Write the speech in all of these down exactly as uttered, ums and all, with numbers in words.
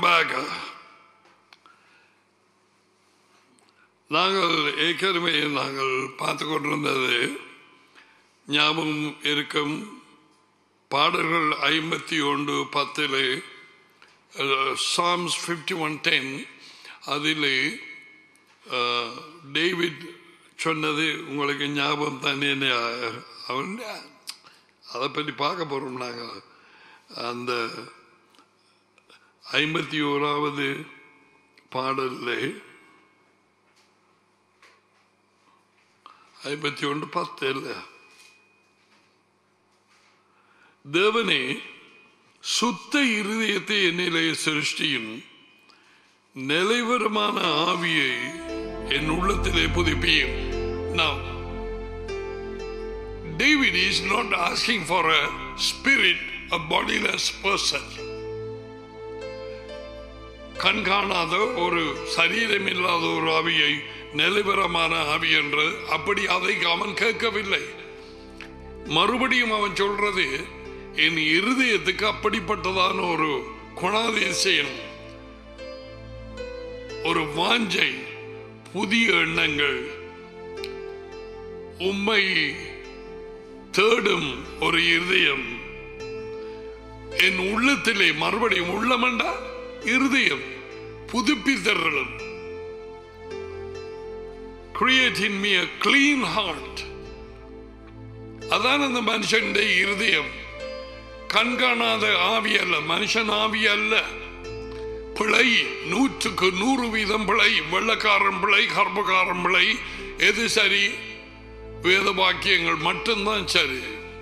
Back. நாங்கள் ஏற்கனவே நாங்கள் பார்த்து கொண்டிருந்தது ஞாபகம் இருக்கும் பாடல்கள் ஐம்பத்தி ஒன்று பத்தில் சாம்ஸ் ஃபிஃப்டி ஒன் டென் அதில் டேவிட் சொன்னது உங்களுக்கு ஞாபகம் தானே. அவன் அதை பற்றி பார்க்க போகிறோம் நாங்கள். அந்த ஐம்பத்தி ஓராவது பாடலில் ஐம்பத்தி ஒன்று பத்து இல்லை, தேவனே சுத்த இருதயத்தை என்னிலே சிருஷ்டியும் நிலைவரமான ஆவியை என் உள்ளத்திலே புதுப்பியும். Now, David is not asking for a spirit, a bodiless person. கண்காணாத ஒரு சரீரம் இல்லாத ஒரு ஆவியை நிலைவரமான ஆவி என்று அப்படி அதை அவன் கேட்கவில்லை. மறுபடியும் அவன் சொல்றது என் இருதயத்துக்கு அப்படிப்பட்டதான ஒரு குணாதிசயம், ஒரு வாஞ்சை, புதிய எண்ணங்கள், உம்மை தேடும் ஒரு இருதயம் என் உள்ளத்திலே மறுபடியும் உள்ளமண்டா இருதயம் புதுப்பித்தர்களும். Create in me a clean heart. அதான் அந்த மனுஷனுடைய இருதயம். கண்காணாத ஆவி அல்ல, மனுஷன் ஆவி அல்ல. பிழை நூற்றுக்கு நூறு வீதம் பிழை. வெள்ளக்காரன் பிழை, கர்ப்பக்காரன் பிழை. எது சரி? வேத வாக்கியங்கள் மட்டும்தான் சரி.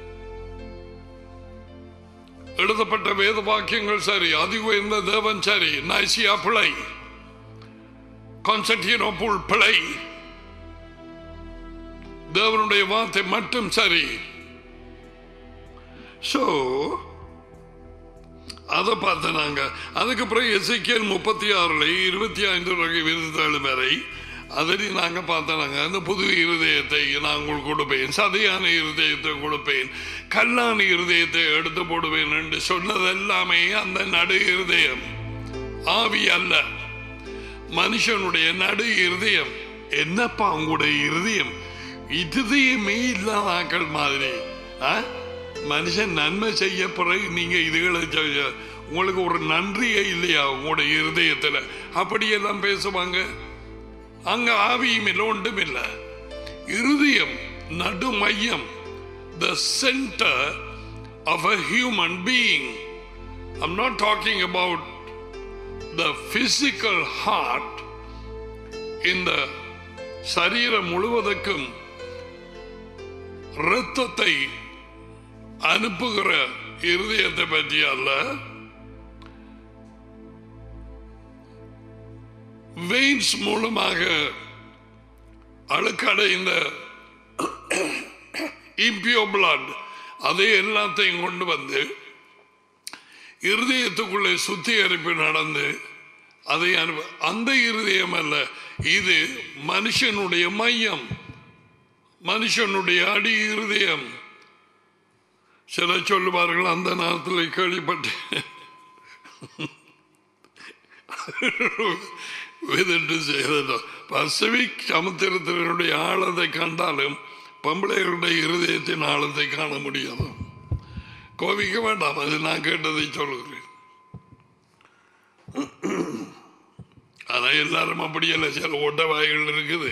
எழுதப்பட்ட வேத வாக்கியங்கள் சரி. அதி உயர்ந்த தேவன் சரி. நைசியா பிழை, கான்ஸ்டன்டினோபிள் பிழை. தேவனுடைய வார்த்தை மட்டும் சரி. சோ அதை பார்த்த நாங்க. அதுக்கப்புறம் எசேக்கியேல் முப்பத்தி ஆறுல இருபத்தி ஐந்து இருபத்தி வரை அதில் நாங்க பார்த்தனாங்க. அந்த புது இருதயத்தை நான் உங்களுக்கு கொடுப்பேன், சதையான இருதயத்தை கொடுப்பேன், கல்லான இருதயத்தை எடுத்து போடுவேன் என்று சொன்னதெல்லாமே அந்த நடு இருதயம், ஆவி அல்ல. மனுஷனுடைய நடு இருதயம். என்னப்பா உங்களுடைய இருதயம்? இருதயமே இல்லாத ஆக்கள் மாதிரி. மனுஷன் நன்மை செய்ய பிறகு நீங்க இதுகளை உங்களுக்கு ஒரு நன்றியே இல்லையா உங்களுடைய இருதயத்துல? அப்படியெல்லாம் பேசுவாங்க. அங்க ஆவியும் இல்லை, ஒன்றும் இல்லை. இருதயம் நடு மையம், the center of a human being. I'm not talking about the physical heart. இந்த சரீரம் முழுவதற்கும் இரத்தத்தை அனுப்புகிற இருதயத்தை பற்றி அல்ல. வெயின்ஸ் மூலமாக அழுக்கடைந்த இம்பியோ பிளட் அதை எல்லாத்தையும் கொண்டு வந்து இருதயத்துக்குள்ளே சுத்திகரிப்பு நடந்து அதை அனுப்ப. அந்த இருதயம் அல்ல, இது மனுஷனுடைய மையம், மனுஷனுடைய அடி இருதயம். சில சொல்லுவார்கள், அந்த நேரத்தில் கேள்விப்பட்டேன், பசிபிக் சமுத்திரத்தினுடைய ஆழத்தை கண்டாலும் பொம்பளைகளுடைய இருதயத்தின் ஆழத்தை காண முடியாது. கோபிக்க வேண்டாம், அது நான் கேட்டதை சொல்லுகிறேன். ஆனா எல்லாரும் அப்படியல்ல, சில ஓட்ட வாய்கள் இருக்குது.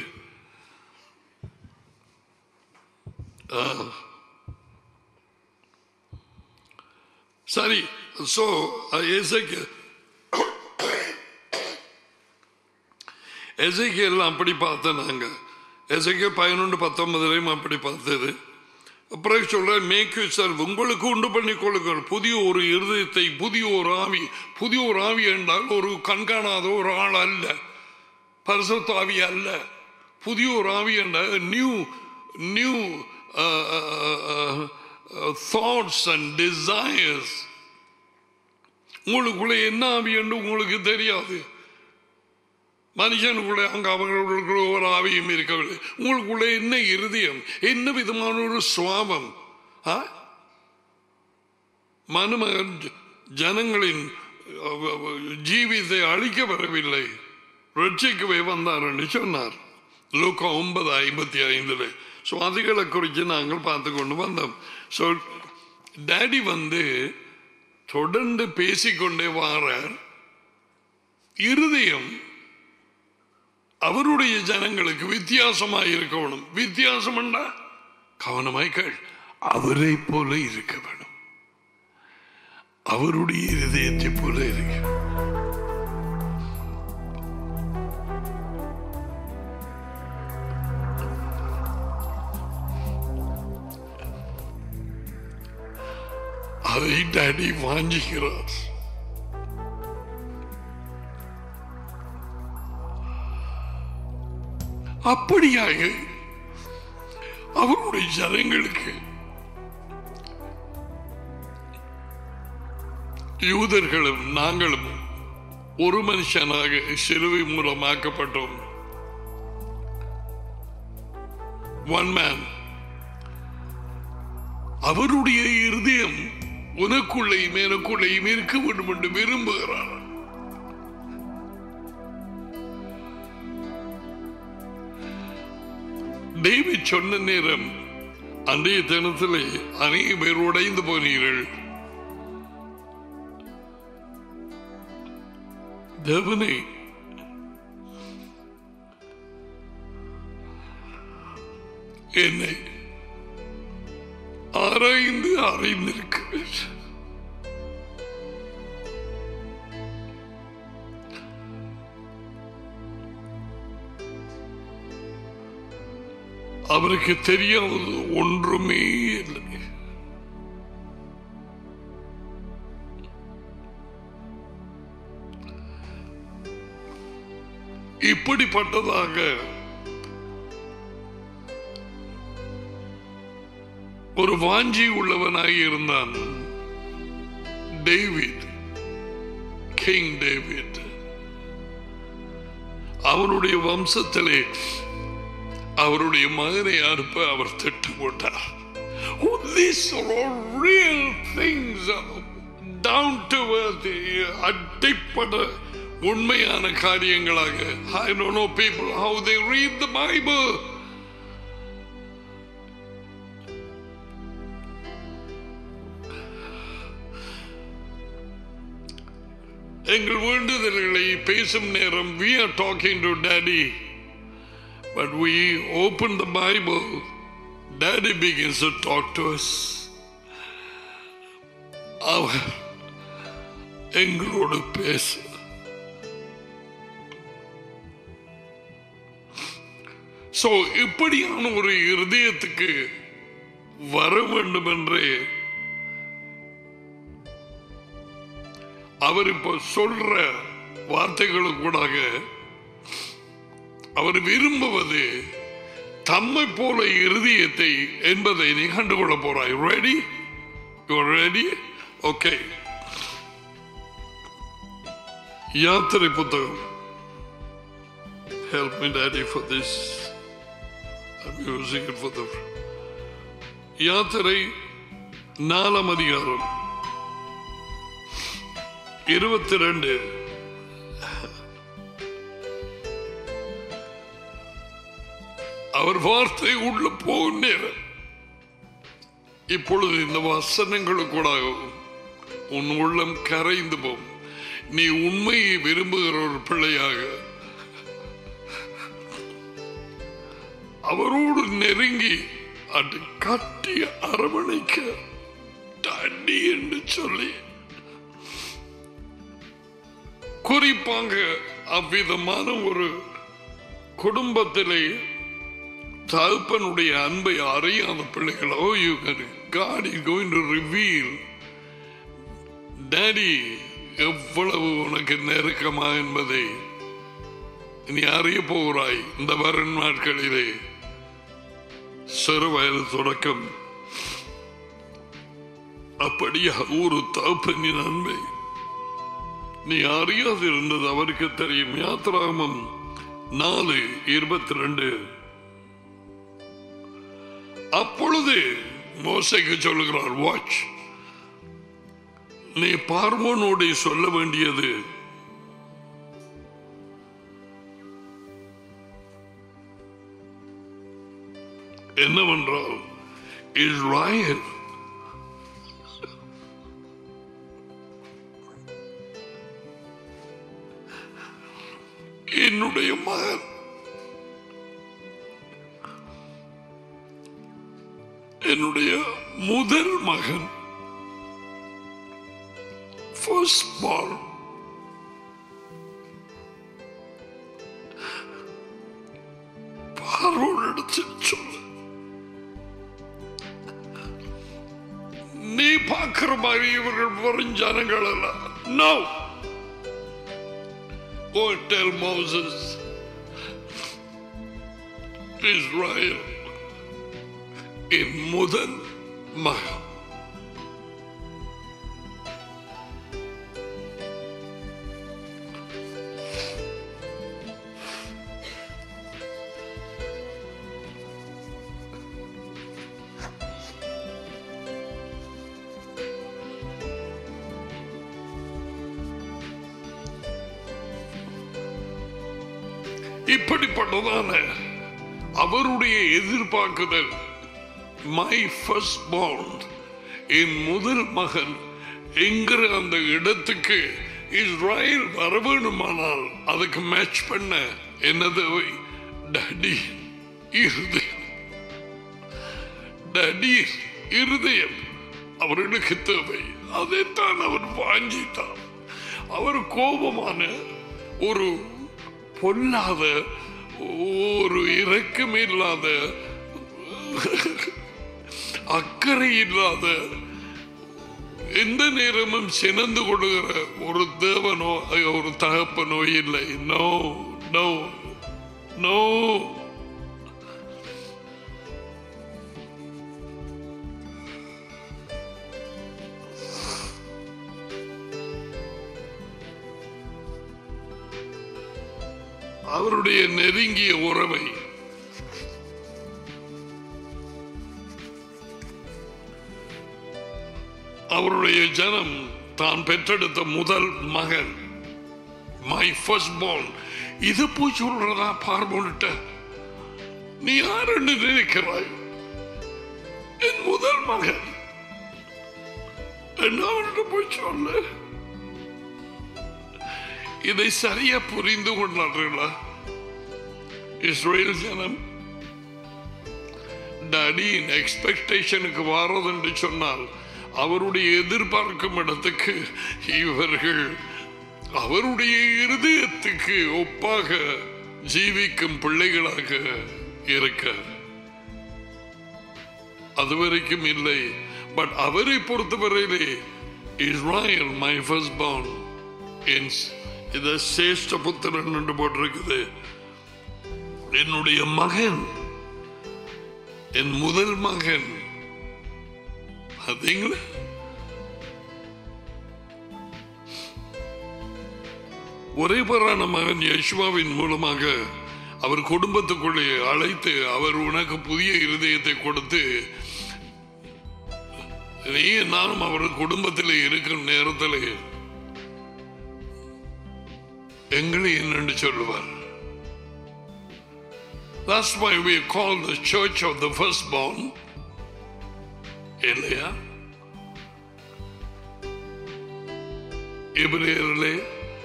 சரி. சோ எசேக்கியேல் எசேக்கியேல் அப்படி பார்த்த நாங்க. எசேக்கியேல் பதினொன்று பத்தொன்பதுலையும் அப்படி பார்த்தது. அப்புறம் சொல்ற மேக் யூர்செல்ஃப், உங்களுக்கு உண்டு பண்ணி கொள்ளுங்கள் புதிய ஒரு இருதயத்தை, புதிய ஒரு ஆவி. புதிய ஒரு ஆவி என்றால் ஒரு கண்காணாத ஒரு ஆள் அல்ல, பரிசுத்த ஆவி அல்ல. புதிய ஒரு ஆவி என்றால் new new thoughts and desires. உங்களுக்குள்ள என்ன ஆவி என்று உங்களுக்கு தெரியாது. மனுஷனுக்குள்ள அங்க அவர்களுக்கு ஒரு ஆவியும் இருக்கவில்லை. உங்களுக்குள்ள என்ன இருதயம், என்ன விதமான ஒரு சுவாபம். மனுமகன் ஜனங்களின் ஜீவித்தை அழிக்க வரவில்லை, ரட்சிக்கவே வந்தார் என்று சொன்னார் லூக்கா ஒன்பது ஐம்பத்தி ஐந்துல. ஸோ அதுகளை குறித்து நாங்கள் பார்த்து கொண்டு வந்தோம். ஸோ டேடி வந்து தொடர்ந்து பேசிக்கொண்டே வாரார். இருதயம் அவருடைய ஜனங்களுக்கு வித்தியாசமாய் இருக்கணும். வித்தியாசம் என்றா கவனமாய் கேள், அவரை போல இருக்க வேணும். அவருடைய இருதயத்தை போல இருக்க. அதை டாடி வாஞ்சிக்கிறார். அப்படியாக அவருடைய ஜனங்களுக்கு யூதர்களும் நாங்களும் ஒரு மனுஷனாக சிலுவை மூலமாக்கப்பட்டோம். One man. அவருடைய இருதயம் உனக்குள்ளையும் எனக்குள்ளையும் இருக்க வேண்டும் என்று விரும்புகிறார். டேவிட் சொன்ன நேரம் அன்றைய தினத்திலே அநேக பேர் உடைந்து போனீர்கள். தேவனே, என்னை ஆராய்ந்து அறிந்திருக்கிறேன். அவருக்கு தெரியாதது ஒன்றுமே இல்லை. இப்படிப்பட்டதாக ஒரு வாஞ்சி உள்ளவனாக இருந்தான் டேவிட், கிங் டேவிட். அவருடைய வம்சத்திலே அவருடைய மகனை அனுப்ப அவர் திட்டம் போட்டார். Oh, these are all real things, down to earth, அடிப்படை உண்மையான காரியங்களாக. I don't know people how they read the Bible. எங்கள் வேண்டுதல்களை பேசும் நேரம் we are talking to Daddy, but we open the Bible, Daddy begins to talk to us. அவர் எங்களோடு பேச. So இப்படியான ஒரு இருதயத்துக்கு வர வேண்டும் என்றே அவர் இப்ப சொல்ற வார்த்தைகளுக்கூடாக அவர் விரும்புவது தம்மை போல இருதயத்தை என்பதை நீ கண்டுகொள்ள போறாய். Ready? You are ready? Okay. யாத்திரை புத்தகம். Help me, Daddy, for this. I'm using it for the யாத்திரை நாலாம் அதிகாரம் இருபத்தி ரெண்டு. அவர் வார்த்தை உள்ள போகும் நேரம். இப்பொழுது இந்த வசனங்களுக்கூட உன் உள்ளம் கரைந்து போகும். நீ உண்மையை விரும்புகிற ஒரு பிள்ளையாக அவரோடு நெருங்கி அது கட்டி அரவணைக்க டாடி என்று சொல்லி குறிப்பாக அவ்விதமான ஒரு குடும்பத்திலே தகப்பனுடைய அன்பை அறியாத பிள்ளைகள், oh, you God is going to reveal daddy எவ்வளவு உனக்கு நெருக்கமா என்பதை நீ அறிய போகிறாய். இந்த வரும் நாட்களிலே சிறு வயது தொடக்கம் அப்படியா ஒரு தகப்பனின் அன்பை நீ அறியாது இருந்தது அவருக்கு தெரியும். யாத்திராகமம் நாலு இருபத்தி ரெண்டு. அப்பொழுது மோசேக்கு சொல்லுகிறார், வாட்ச், நீ பார்வோனோடு சொல்ல வேண்டியது என்னவென்றால், இஸ்ராயேல் என்னுடைய மகன், என்னுடைய முதல் மகன், first born. பார்வோனிடத்தில் சொல்ல, நீ பார்க்கிற மாதிரி இவர்கள் வெறும் ஜனங்கள் அல்ல. No. Go and tell Moses, Israel என் முதல் மகன். இப்படிப்பட்டதான அவருடைய எதிர்பார்க்குதல், மை ஃபர்ஸ்ட் பார்ன், என் முதல் மகன் என்கிற அந்த இடத்துக்கு இஸ்ராயேல் வர வேண்டுமானால் அதுக்கு மேட்ச் பண்ண என்ன தேவை? டடி இருதயம். டடி இருதயம் அவர்களுக்கு தேவை. அதைத்தான் அவர் வாங்கிட்டார். அவர் கோபமான ஒரு பொல்லாத, ஒரு இரக்கம் இல்லாத, அக்கறை இல்லாத, எந்த நேரமும் சினந்து கொள்ளுகிற ஒரு தேவனோ ஒரு தகப்பனோ இல்லை. No no no. அவருடைய நெருங்கிய உறவை அவருடைய ஜனம் தான் பெற்றெடுத்த முதல் மகன், மை ஃபர்ஸ்ட் பார்ன், இது போய் சொல்றதா பார்வோன்ட்ட? நீ யாருன்னு நினைக்கிறாய்? என் முதல் மகன் என்ன போய் சொல்ல? இதை சரியா புரிந்து கொண்டார்களா இஸ்ரேல் ஜனம்? டாடியின் எக்ஸ்பெக்டேஷனுக்கு வாரது என்று சொன்னால் அவருடைய எதிர்பார்க்கும் இடத்துக்கு இவர்கள் அவருடைய இருதயத்துக்கு ஒப்பாக ஜீவிக்கும் பிள்ளைகளாக இருக்க அதுவரைக்கும் இல்லை. பட் அவரை பொறுத்தவரையிலே இஸ்ராயேல் மை ஃபர்ஸ்ட் பார்ன், இத சேஷ்ட புத்திரன் என்று போட்டிருக்குது. என்னுடைய மகன், என் முதல் மகன். அதீங்களா? ஒரே பேரான மகன் யேசுவாவின் மூலமாக அவர் குடும்பத்துக்குள்ளே அழைத்து அவர் உனக்கு புதிய இருதயத்தை கொடுத்து நீ நானும் அவர் குடும்பத்தில் இருக்கும் நேரத்தில் எங்களை என்னென்று சொல்லுவார். That's why we call the church of the firstborn. இல்லையா? எபிரேயரிலே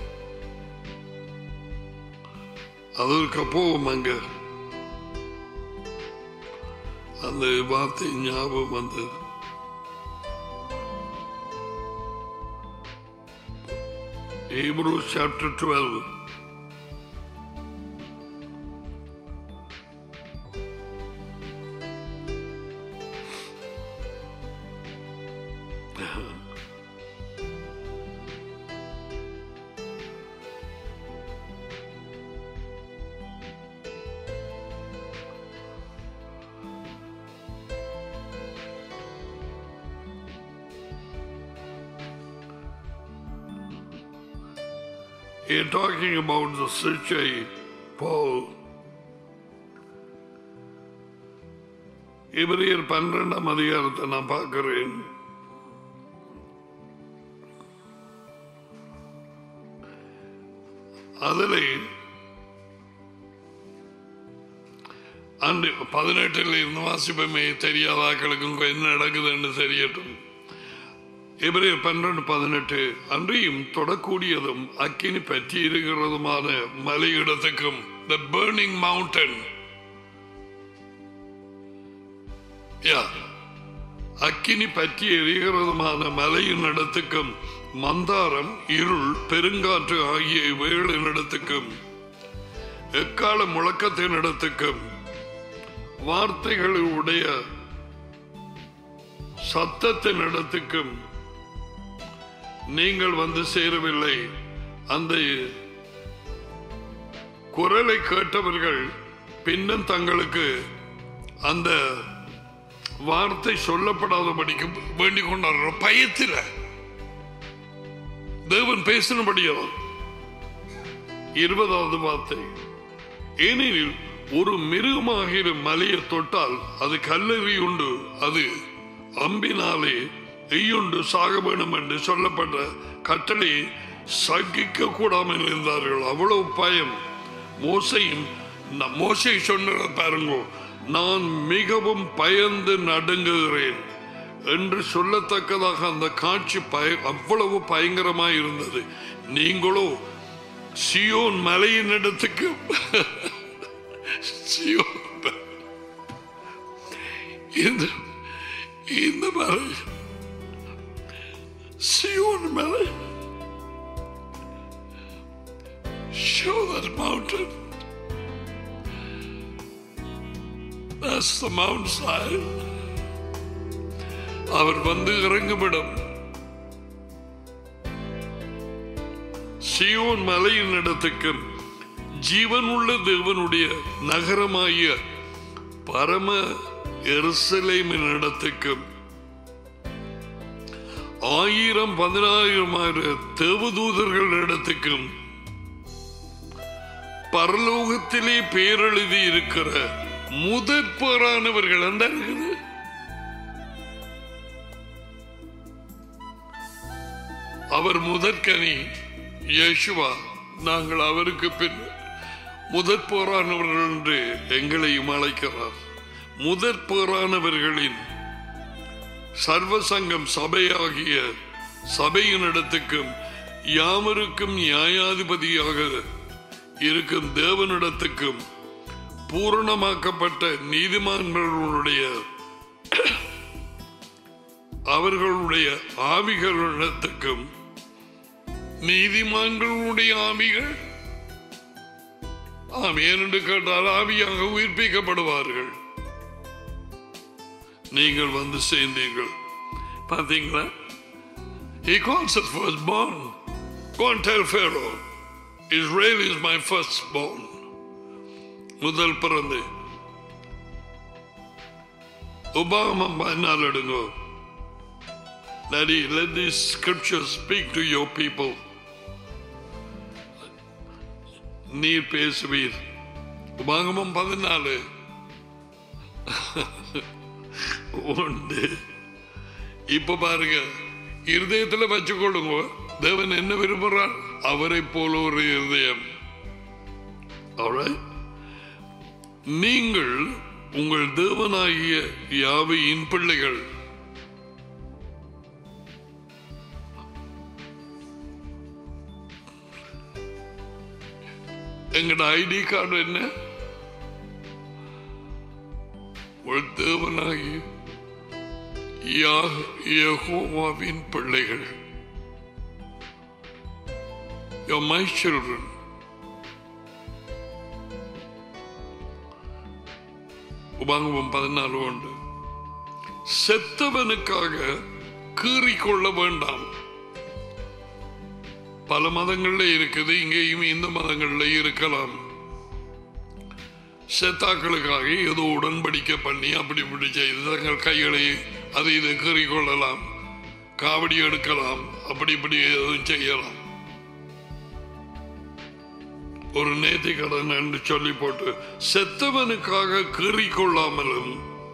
அதற்கு போவோம். அங்க அந்த வார்த்தை ஞாபகம் வந்தது. Hebrews chapter twelve. You're talking about the Sichai Paul. எபிரேயர் பன்னிரண்டாம் அதிகாரத்தை நான் பார்க்கிறேன். அதில் அன்று பதினெட்டில் இருந்து வாசிப்பமே தெரியாத ஆக்களுக்கும் என்ன நடக்குதுன்னு தெரியட்டும். எபிரேயர் பன்னிரண்டு பதினெட்டு அன்றியும் தொடக்கூடியதும் அக்கினி பற்றி இருக்கிறதுமான மலையிடத்துக்கும் the burning mountain அக்கினி பற்றி எரிகிறதுமான மலையின் இடத்துக்கும் மந்தாரம் இருள் பெருங்காற்று ஆகிய இவைகளின் இடத்துக்கும் எக்கால முழக்கத்தின் இடத்துக்கும் வார்த்தைகளுடைய சத்தத்தின் இடத்துக்கும் நீங்கள் வந்து சேரவில்லை. அந்த குரலை கேட்டவர்கள் பின்னும் தங்களுக்கு அந்த வார்த்தை சொல்லப்படாதபடிக்கு வேண்டிக் கொண்டார்கள். பயத்தில் தேவன் பேசினபடியால் இருபதாவது வார்த்தை, ஏனெனில் ஒரு மிருகமாகிற மலையை தொட்டால் அது கல்லறி உண்டு, அது அம்பினாலே எய்யுண்டு சாக வேணும் என்று சொல்லப்பட்ட கட்டளை சகிக்க கூடாமல் இருந்தார்கள். அவ்வளவு பயம். மோசையும் மோசை சொன்ன பாருங்க, நான் மிகவும் பயந்து நடுங்குகிறேன் என்று சொல்லத்தக்கதாக அந்த காட்சி பய அவ்வளவு பயங்கரமாய் இருந்தது. நீங்களோ சியோன் மலையின் இடத்துக்கு இந்த மலை சியோன் மலை, show that mountain. That's the Mount Zion. அவர் வந்து இறங்குமிடம் சியோன் மலையின் இடத்துக்கும் ஜீவன் உள்ள தேவனுடைய நகரமாகிய பரம எருசலேமின் இடத்துக்கும் ஆயிரம் பதினாயிரம் தேவதூதர்கள் இடத்துக்கும் பரலோகத்திலே பேரெழுதி இருக்கிற முதற்பேரானவர்கள் அந்த இருக்குது. அவர் முதற்கனி இயேசுவா, நாங்கள் அவருக்கு பின் முதற்பேரானவர்கள் என்று எங்களையும் அழைக்கிறார். முதற்பேரானவர்களின் சர்வசங்கம் சபையாகிய சபையின் இடத்துக்கும் யாவருக்கும் நியாயாதிபதியாக இருக்கும் தேவனிடத்துக்கும் பூரணமாக்கப்பட்ட நீதிமான்களுடைய அவர்களுடைய ஆவிகளிடத்துக்கும். நீதிமான்களுடைய ஆவிகள் ஆம் ஏனென்று கேட்டால் ஆவியாக உயிர்ப்பிக்கப்படுவார்கள். நீங்கள் வந்து சேர்ந்தீர்கள். பார்த்தீங்களா? He calls us firstborn. Go and tell Pharaoh, Israel is my firstborn. முதல் பிறந்து உபாகமம் பதினாலு எடுங்கோ. Daddy, let these scriptures speak to your people. நீர் பேசுவீர். உபாகமம் பதினாலு உண்டு. இப்ப பாருங்க, இருதயத்தில் வச்சுக்கொள்ளுங்க. தேவன் என்ன விரும்புகிறார்? அவரை போல ஒரு இருதயம். நீங்கள் உங்கள் தேவனாகிய யாவையின் பிள்ளைகள். எங்கட ஐடி கார்டு என்ன? ஒரு தேவனாகிய யெகோவாவின் பிள்ளைகள். You're my children. உபாகமம் பதினாலு உண்டு. செத்தவனுக்காக கீறிக்கொள்ள வேண்டாம். பல மதங்கள்ல இருக்குது, இங்கேயும் இந்த மதங்கள்ல இருக்கலாம். செத்தாக்களுக்காக ஏதோ உடன்படிக்கை பண்ணி அப்படி இப்படி செய்து தங்கள் கைகளை அதை இதை கீறிக்கொள்ளலாம், காவடி எடுக்கலாம், அப்படி இப்படி எதுவும் செய்யலாம். ஒரு நேர்த்தி கடன் என்று சொல்லி போட்டு செத்தவனுக்காக கீறிக்கொள்ளாமலும்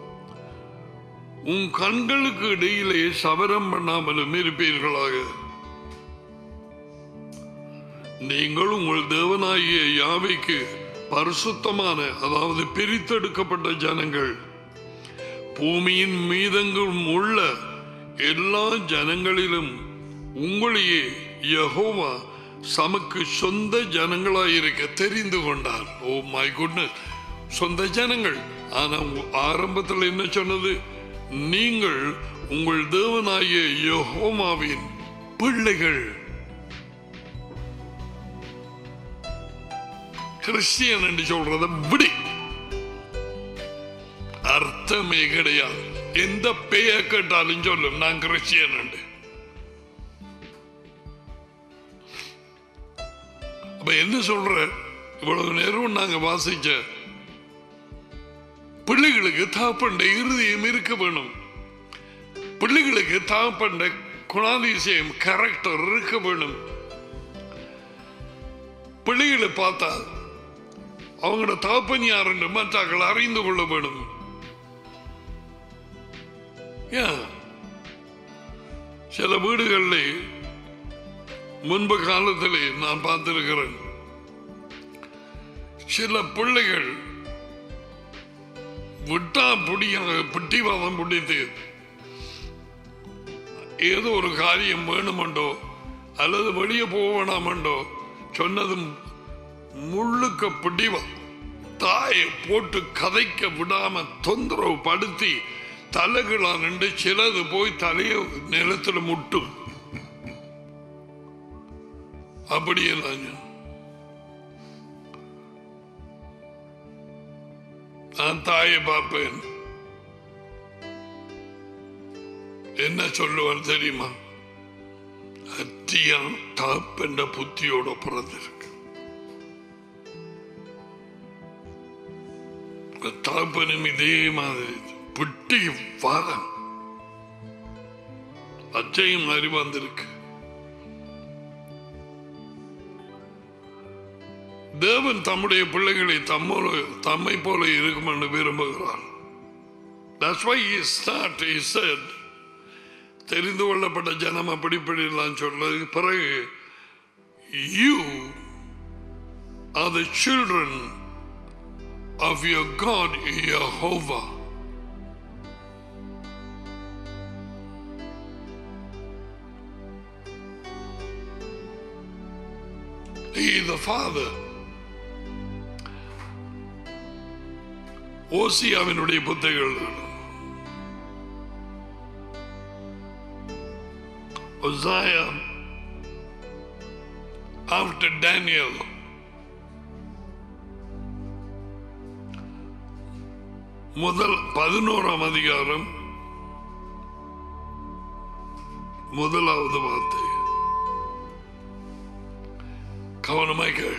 உன் கண்களுக்கு இடையிலே சவரம் பண்ணாமலும் இருப்பீர்களாக. நீங்கள் உங்கள் தேவனாகிய யாவைக்கு பரிசுத்தமான, அதாவது பிரித்தெடுக்கப்பட்ட ஜனங்கள். பூமியின் மீதெங்கும் உள்ள எல்லா ஜனங்களிலும் உங்களையே யெகோவா சமக்கு சொந்த ஜனங்களாயிருக்க தெரிந்து கொண்டார். ஓ மை குட்னஸ், சொந்த ஜனங்கள். ஆனா ஆரம்பத்தில் என்ன சொன்னது? நீங்கள் உங்கள் தேவனாகிய யெகோவாவின் பிள்ளைகள். கிறிஸ்டியன் என்று சொல்றத விடி, அர்த்தமே கிடையாது. எந்த பேய கேட்டாலும் சொல்லும் நான் கிறிஸ்டியன் என்று. அப்ப என்ன சொல்ற? இவ்வளவு நேரம் நாங்க வாசிச்ச பிள்ளைகளுக்கு தாப்பண்ட இறுதியும் இருக்க வேணும். பிள்ளைகளுக்கு தாப்பண்ட குணாதிசயம், கேரக்டர் இருக்க வேணும். பிள்ளைகளை பார்த்தா அவங்களோட தாப்பன் யார் என்று மற்றாக்கள் அறிந்து கொள்ள வேணும். சில வீடுகளில் முன்பு காலத்திலே நான் பார்த்திருக்கிறேன், சில பிள்ளைகள் விட்டா புடியாக பிட்டிவாதம் பிடித்து ஏதோ ஒரு காரியம் வேணுமெண்டோ அல்லது வெளியே போக வேணாமண்டோ சொன்னதும் முள்ளுக்க பிடிவா தாயை போட்டு கதைக்க விடாம தொந்தரவு படுத்தி தலைகளா நின்று சிலது போய் தலைய நிலத்துல முட்டும். அப்படியெல்லாம் நான் தாயை பார்ப்பேன். என்ன சொல்லுவார் தெரியுமா? அத்தியா தாப்பென்ற புத்தியோட பிறந்திருக்கு. தாப்பனும் இதே மாதிரி பிட்டி வாதம் அச்சையும் மாதிரி வந்திருக்கு. தேவன் தம்முடைய பிள்ளைகளை தம்மோல தம்மை போல இருக்கும் என்று விரும்புகிறார். That's why he start, he said, தெரிந்து கொள்ளப்பட்ட ஜனம் அப்படிப்படிலாம் சொல்றது. பிறகு you are the children of your God Jehovah. He is the Father. ஓசியாவினுடைய புத்தகங்கள் Hosea after Daniel, முதல் பதினோராம் அதிகாரம் முதலாவது வார்த்தை கவனமாய் கேள்.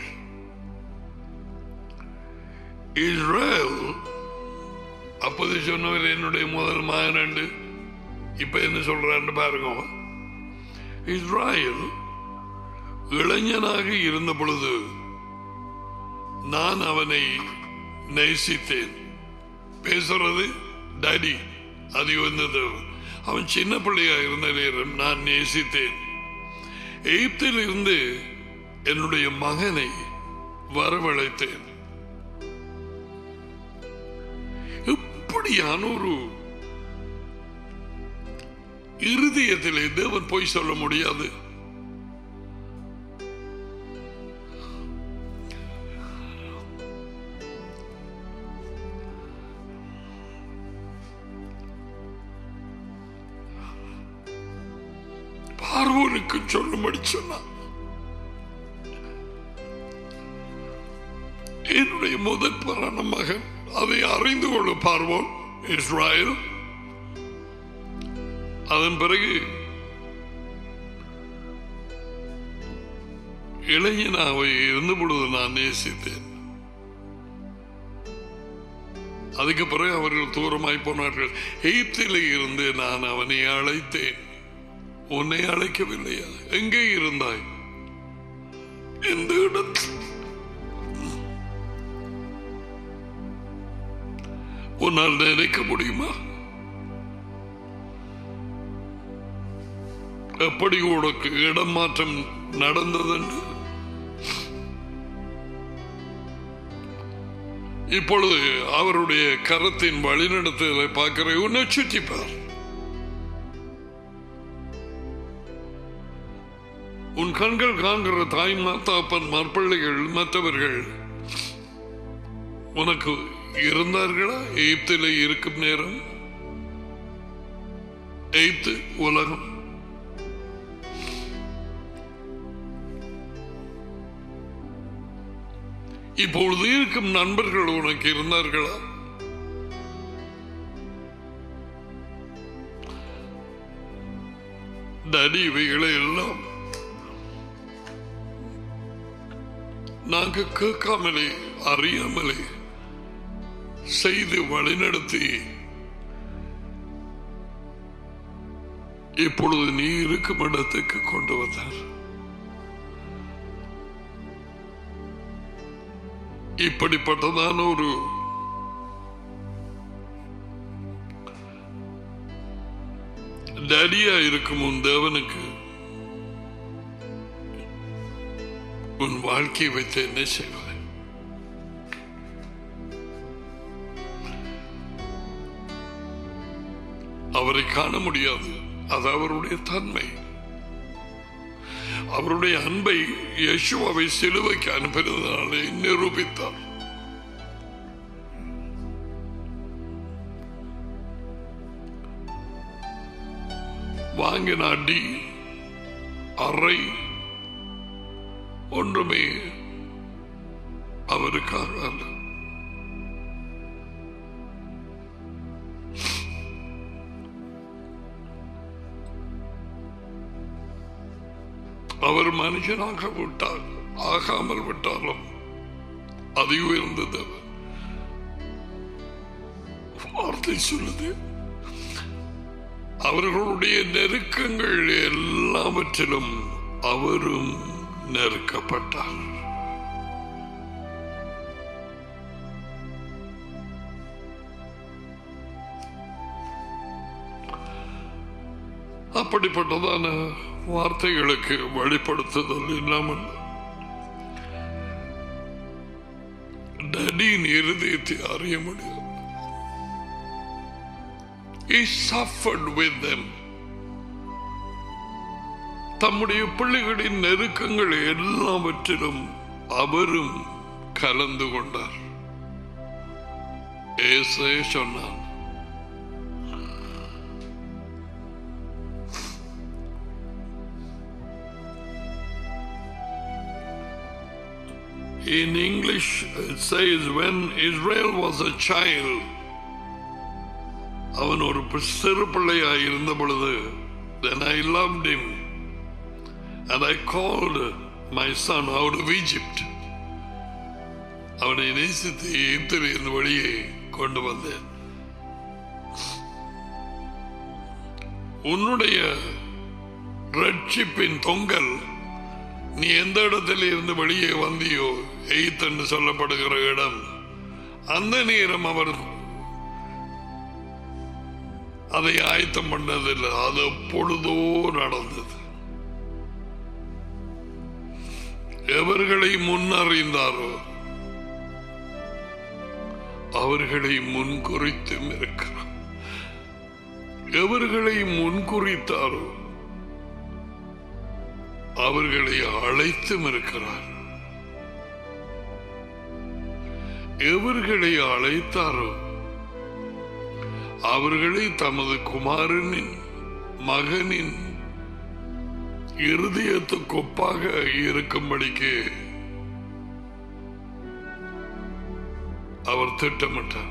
இஸ்ரேல் அப்போது சொன்னவர் என்னுடைய முதல் மகன். இப்ப என்ன சொல்றான்னு பாருங்க. இஸ்ரேல் இளைஞனாக இருந்த பொழுது நான் அவனை நேசித்தேன். பேசுறது டாடி, அது வந்தது. அவன் சின்ன பிள்ளையா இருந்த நேரம் நான் நேசித்தேன். எகிப்தில் இருந்து என்னுடைய மகனை வரவழைத்தேன். இப்படியான ஒரு இருதயத்திலே தேவன் போய் சொல்ல முடியாது. பார்வோனுக்கு சொல்லும்படி சொன்னான். என்னுடைய முதல் பிறந்த மகன், அதை அறிந்து கொள்ள பார்வோன் இஸ்ராயல். அதன் பிறகு இளைஞனாக இருந்த பொழுது நான் நேசித்தேன். அதுக்கு பிறகு அவர்கள் தூரமாய் போனார்கள். எகிப்திலே இருந்து நான் அவனை அழைத்தேன். உன்னை அழைக்கவில்லையா? எங்கே இருந்தாய்? எந்த இடத்தில்? உன்னால் நினைக்க முடியுமா? எப்படி உனக்கு இடம் மாற்றம் நடந்ததென்று இப்பொழுது அவருடைய கரத்தின் வழிநடத்துதலை பார்க்கிற உன்னை சுற்றிப்பார். உன் கண்கள் காண்கிற தாய் மாத்தாப்பன் மற்பிள்ளைகள் மற்றவர்கள் உனக்கு இருந்தார்களா? எகிப்திலே இருக்கும் நேரம் எகிப்து உலகம் இப்பொழுது இருக்கும் நண்பர்கள் உனக்கு இருந்தார்களா? டடி இவைகளை எல்லாம் நாங்க கேட்காமலே அறியாமலே செய்து வழிநடத்தி இப்பொழுது நீ இருக்கும் இடத்துக்கு கொண்டு வந்தார். இப்படிப்பட்டதான ஒரு டேடியா இருக்கும் உன் தேவனுக்கு உன் வாழ்க்கையை வைத்து என்ன செய்வது? அவரை காண முடியாது. அது அவருடைய தன்மை. அவருடைய அன்பை யேசுவை சிலுவைக்கு அனுப்பினதாலே நிரூபித்தார். வாங்கின அடி அறை ஒன்றுமே அவருக்காக அல்ல. அவர் மனுஷனாக விட்டார், ஆகாமல் விட்டாலும் அது உயர்ந்தது. வார்த்தை சொல்லுது, அவர்களுடைய நெருக்கங்கள் எல்லாவற்றிலும் அவரும் நெருக்கப்பட்டார். அப்படிப்பட்டதான வார்த்தைகளுக்கு வெளிப்படுத்துதல் இல்லாமல் டடியின் இருதயத்தை அறிய முடியாது. He suffered with them. தம்முடைய பிள்ளைகளின் நெருக்கங்கள் எல்லாவற்றிலும் அவரும் கலந்து கொண்டார். ஏசே சொன்னார், in English it says, when Israel was a child, அவன் ஒரு சிறு பிள்ளையாய் இருந்த பொழுது, then I loved him and I called my son out of Egypt. அவனை நேசித்து எகிப்தில் இருந்து வெளியே கொண்டு வந்தேன். உன்னுடைய ரட்சிப்பின் தொங்கல் நீ எந்த இடத்தில் இருந்து வெளியே வந்தியோ, எகிப்து என்று சொல்லப்படுகிற இடம், அந்த நேரம் அவர் அதை ஆயத்தம் பண்ணதில்லை. அது பொழுதோ நடந்தது. எவர்களை முன்னறிந்தாரோ அவர்களை முன்குறித்தும் இருக்கிறார். எவர்களை முன்குறித்தாரோ அவர்களை அழைத்தும் இருக்கிறார். எவர்களை அழைத்தாரோ அவர்களை தமது குமாரனின் மகனின் இருதயத்துக்கு ஒப்பாக இருக்கும்படிக்கு அவர் திட்டமிட்டார்.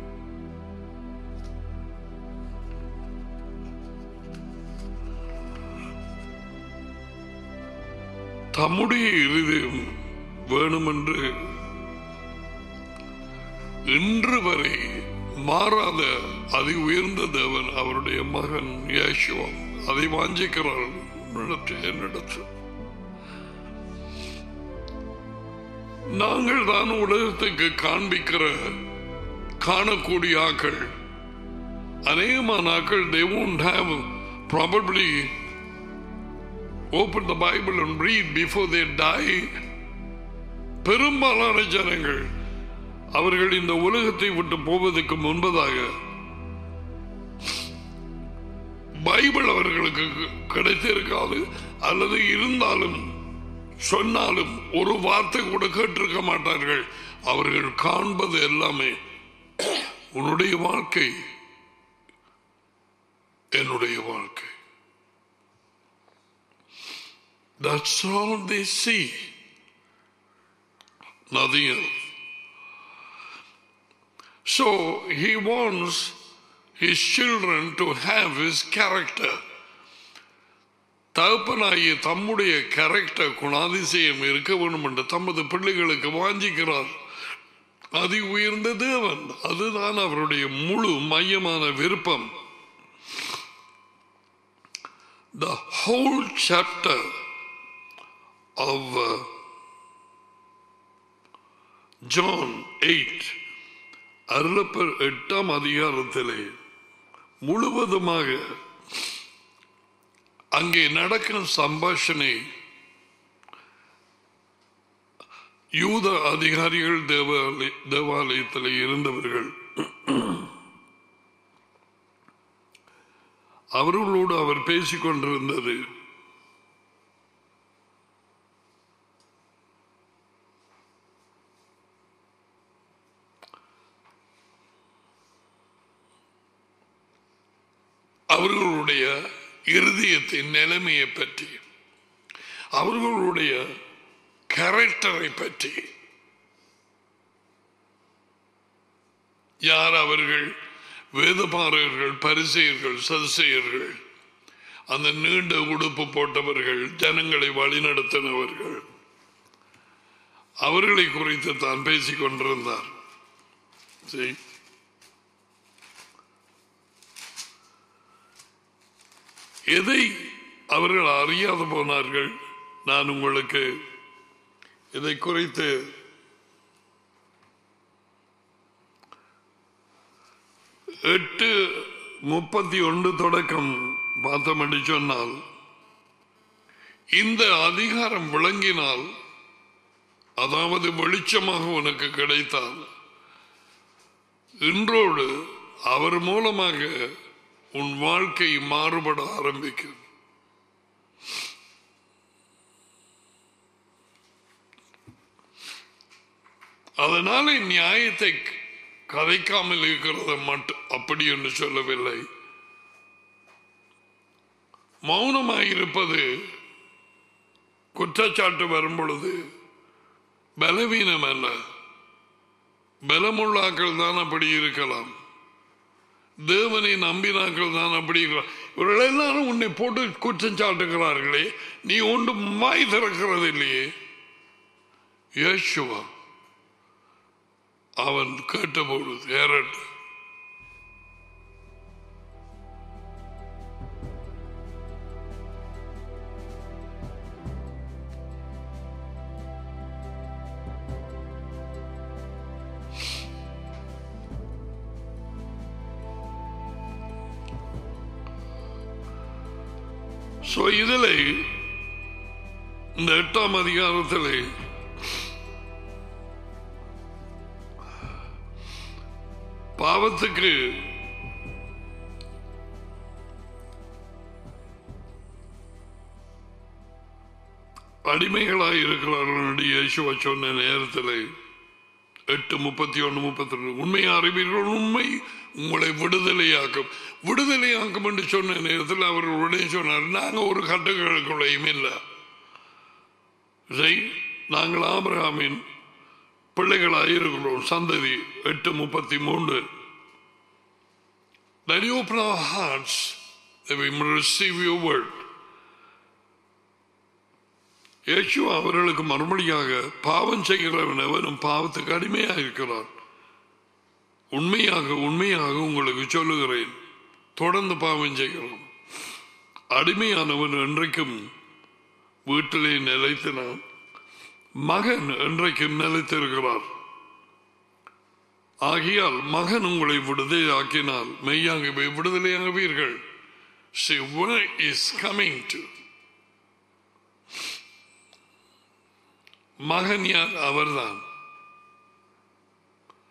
தம்முடைய இருதயம் வேணுமென்று இன்று வரை மாறாத அதி உயர்ந்த தேவன் அவருடைய மகன் இயேசுவா அதை வாஞ்சிக்கிறார். என்னிடத்தில் நாங்கள் தான் உலகத்துக்கு காண்பிக்கிற காணக்கூடிய ஆக்கள், அநேகமான ஆக்கள் they won't have probably open the Bible and read before they die. பெரும்பாலான ஜனங்கள் அவர்கள் இந்த உலகத்தை விட்டு போவதற்கு முன்பதாக பைபிள் அவர்களுக்கு கிடைத்திருக்காது, அல்லது இருந்தாலும் சொன்னாலும் ஒரு வார்த்தை கூட கேட்டிருக்க மாட்டார்கள். அவர்கள் காண்பது எல்லாமே உன்னுடைய வாழ்க்கை, என்னுடைய வாழ்க்கை. That's all they see. Nothing else. So he wants his children to have his character. தகப்பனாகிய தம்முடைய கேரக்டர் குணாதிசயம் இருக்க வேண்டும் என்று தமது பிள்ளைகளுக்கு வாஞ்சிக்கிறார். அதி உயர்ந்த தேவன், அதுதான் அவருடைய முழு மையமான விருப்பம். The whole chapter of uh, John eight, அருளப்பர் எட்டாம் அதிகாரத்திலே முழுவதுமாக அங்கே நடக்கும் சம்பாஷணை யூத அதிகாரிகள் தேவாலய தேவாலயத்தில் இருந்தவர்கள், அவர்களோடு அவர் பேசிக் கொண்டிருந்தது. அவர்களுடைய இருதயத்தின் நிலைமையை பற்றி, அவர்களுடைய கேரக்டரை பற்றி, யார் அவர்கள், வேதபாரகர்கள், பரிசேயர்கள், சதுசேயர்கள், அந்த நீண்ட உடுப்பு போட்டவர்கள், ஜனங்களை வழிநடத்தினவர்கள், அவர்களை குறித்து தான் பேசிக் கொண்டிருந்தார். எதை அவர்கள் அறியாது போனார்கள்? நான் உங்களுக்கு இதை குறித்து எட்டு முப்பத்தி ஒன்று தொடக்கம் பார்த்தோம் என்று சொன்னால், இந்த அதிகாரம் விளங்கினால், அதாவது வெளிச்சமாக உனக்கு கிடைத்தால், இன்றோடு அவர் மூலமாக உன் வாழ்க்கை மாறுபட ஆரம்பிக்கும். அதனால நியாயத்தை கதைக்காமல் இருக்கிறத மட்டும் அப்படி என்று சொல்லவில்லை. மௌனமாயிருப்பது குற்றச்சாட்டு வரும் பொழுது பலவீனம் அல்ல, பலமுள்ளாக்கள் தான் அப்படி இருக்கலாம். தேவனை நம்பினாக்கள் தான் அப்படி இருக்கலாம். இவர்கள் எல்லாரும் உன்னை போட்டு குற்றம் சாட்டுகிறார்களே, நீ ஒன்று மாய் திறக்கிறது இல்லையே. யேசுவா அவன் கேட்டபொழுது ஏறட் சோ இதில் இந்த எட்டாம் அதிகாரத்தில் பாவத்துக்கு அடிமைகளாக இருக்கிறார்கள் இயேசுவா சொன்ன நேரத்தில் எட்டு முப்பத்தி ஒன்று முப்பத்தி ரெண்டு உண்மையை அறிவீர்கள், உண்மை உங்களை விடுதலையாக்கும். விடுதலையாக்கும் என்று சொன்ன நேரத்தில் அவர்கள் உடனே சொன்னார், நாங்கள் ஒரு கட்டுகளுக்குள்ளையும் இல்லை, நாங்கள் ஆபிரகாமின் பிள்ளைகளாக இருக்கிறோம், சந்ததி. எட்டு முப்பத்தி மூன்று Let you open our hearts that we may receive your word. இயேசு அவர்களுக்கு மறுபடியாக பாவம் செய்கிறவன் எவனும் பாவத்துக்கு அடிமையாக இருக்கிறான். உண்மையாக உண்மையாக உங்களுக்கு சொல்லுகிறேன், தொடர்ந்து பாவம் செய்கிறோம். அடிமையானவன் என்றைக்கும் வீட்டிலே நிலைத்தினான், மகன் என்றைக்கும் நிலைத்திருக்கிறார். ஆகியால் மகன் உங்களை விடுதலை ஆக்கினால் மெய்யாகவே விடுதலையாகுவீர்கள். See where is coming to. மகன் யார்? அவர்தான்.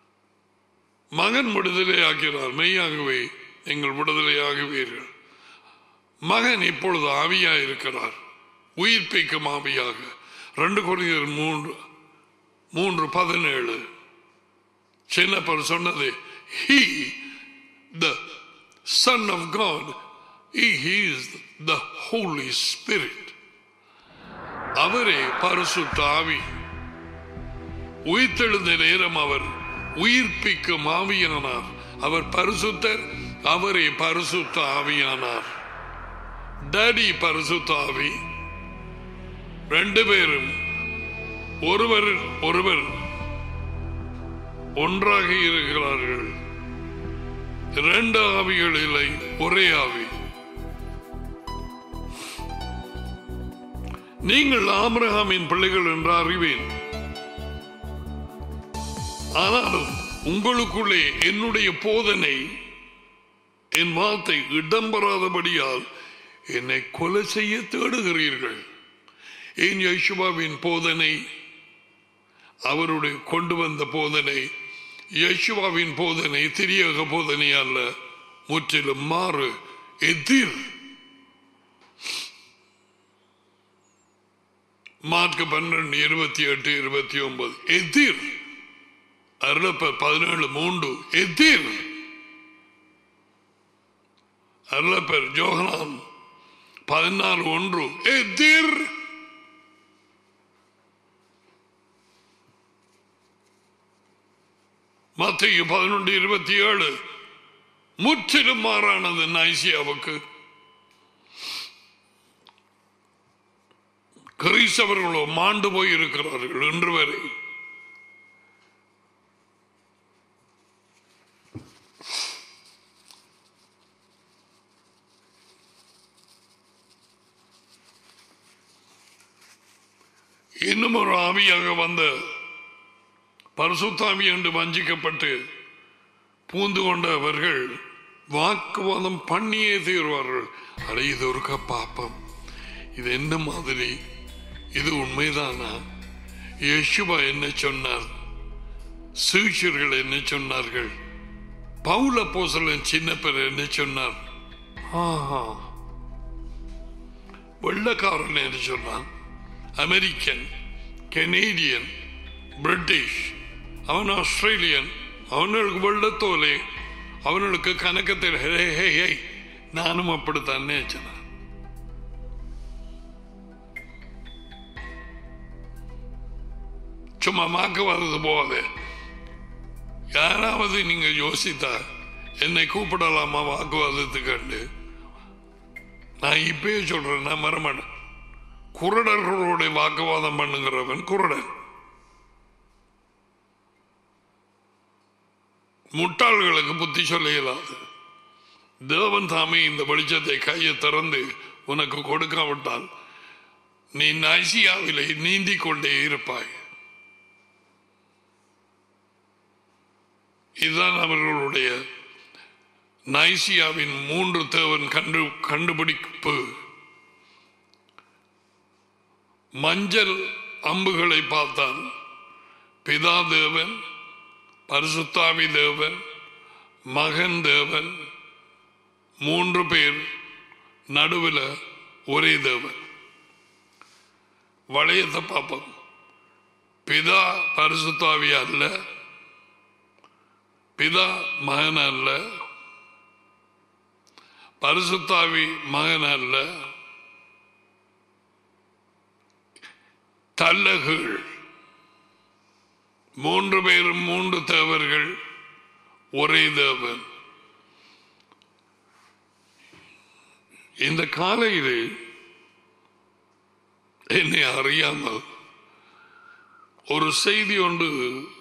மகன் விடுதலை ஆக்கிறார். மெய்யாகவே நீங்கள் விடுதலை ஆகுவீர்கள். மகன் இப்பொழுது ஆவியாக இருக்கிறார், உயிர்ப்பிக்கும் ஆவியாக. ரெண்டு கொரிந்தியர் மூன்று மூன்று பதினேழு சின்னப்பர் சொன்னது, he the son of God, he, he is the Holy Spirit. அவரே பரிசுத்த ஆவி. உயிர்த்தெழுந்த நேரம் அவர் உயிர்ப்பிக்கும் ஆவியானார். அவர் பரிசுத்தர், அவரே பரிசுத்த ஆவியானார். டாடி பரிசுத்த ஆவி. ரெண்டு பேரும் ஒருவர் ஒருவர் ஒன்றாக இருக்கிறார்கள். இரண்டு ஆவிகள் இல்லை, ஒரே ஆவி. நீங்கள் ஆபிரகாமின் பிள்ளைகள் என்று அறிவேன், ஆனாலும் உங்களுக்குள்ளே என்னுடைய போதனை, என் வார்த்தை இடம்பெறாதபடியால் என்னை கொலை செய்ய தேடுகிறீர்கள். என் யேசுவாவின் போதனை, அவருடைய கொண்டு வந்த போதனை, யேசுவாவின் போதனை திரியக போதனை அல்ல, முற்றிலும் மாறு, எதிர். மார்க் பன்னிரண்டு இருபத்தி எட்டு இருபத்தி ஒன்பது எதிர். அருளப்பர் பதினேழு மூன்று எதிர். அருளப்பர் யோகனான் பதினாறு ஒன்று எதிர். மத்தேயு பதினொன்று இருபத்தி ஏழு முற்றிலும் மாறானது நைசியாவுக்கு. கிறிஸ்தவர்களோ மாண்டு போய் இருக்கிறார்கள் இன்று வரை. இன்னும் ஒரு ஆவியாக வந்த பரிசுத்தாவி என்று வஞ்சிக்கப்பட்டு பூந்து கொண்டவர்கள் வாக்குவாதம் பண்ணியே தீர்வார்கள். அட, இது ஒரு பாப்பம், இது என்ன மாதிரி, இது உண்மைதானா? யேசுவா என்ன சொன்னார்? சீஷர்கள் என்ன சொன்னார்கள்? பவுல் அப்போஸ்தலன் சின்ன பேர் என்ன சொன்னார்? ஆஹா, வெள்ளக்காரன் என்ன சொன்னான்? அமெரிக்கன், கனேடியன், பிரிட்டிஷ், அவன் ஆஸ்திரேலியன், அவனுக்கு வெள்ளத்தோலே, அவனுக்கு கணக்கத்தில். நானும் அப்படித்தான் நினைச்சேன். சும்மா வாக்குவாதத்து போவாது. யாராவது நீங்க யோசித்தா என்னை கூப்பிடலாமா வாக்குவாதத்துக்கு? நான் இப்பயே சொல்றேன், நான் மரமாட்டேன். குருடர்களோட வாக்குவாதம் பண்ணுகிறவன் குருடன். முட்டாள்களுக்கு புத்தி சொல்ல இயலாது. தேவன் தாமே இந்த வெளிச்சத்தை கையை திறந்து உனக்கு கொடுக்காவிட்டால் நீ நைசியாவிலே நீந்தி கொண்டே இருப்பாய். இதுதான் அவர்களுடைய நைசியாவின் மூன்று தேவன் கண்டு கண்டுபிடிப்பு. மஞ்சள் அம்புகளை பார்த்தான். பிதா தேவன், பரிசுத்தாவி தேவன், மகன் தேவன், மூன்று பேர் நடுவில் ஒரே தேவன். வளையத்தை பார்ப்போம். பிதா பரிசுத்தாவி அல்ல, பிதா மகன் அல்ல, பரிசுத்தாவி மகன் அல்ல, தல்லகள். மூன்று பேரும் மூன்று தேவர்கள், ஒரே தேவன். இந்த காலையில் என்னை அறியாமல் ஒரு செய்தி ஒன்று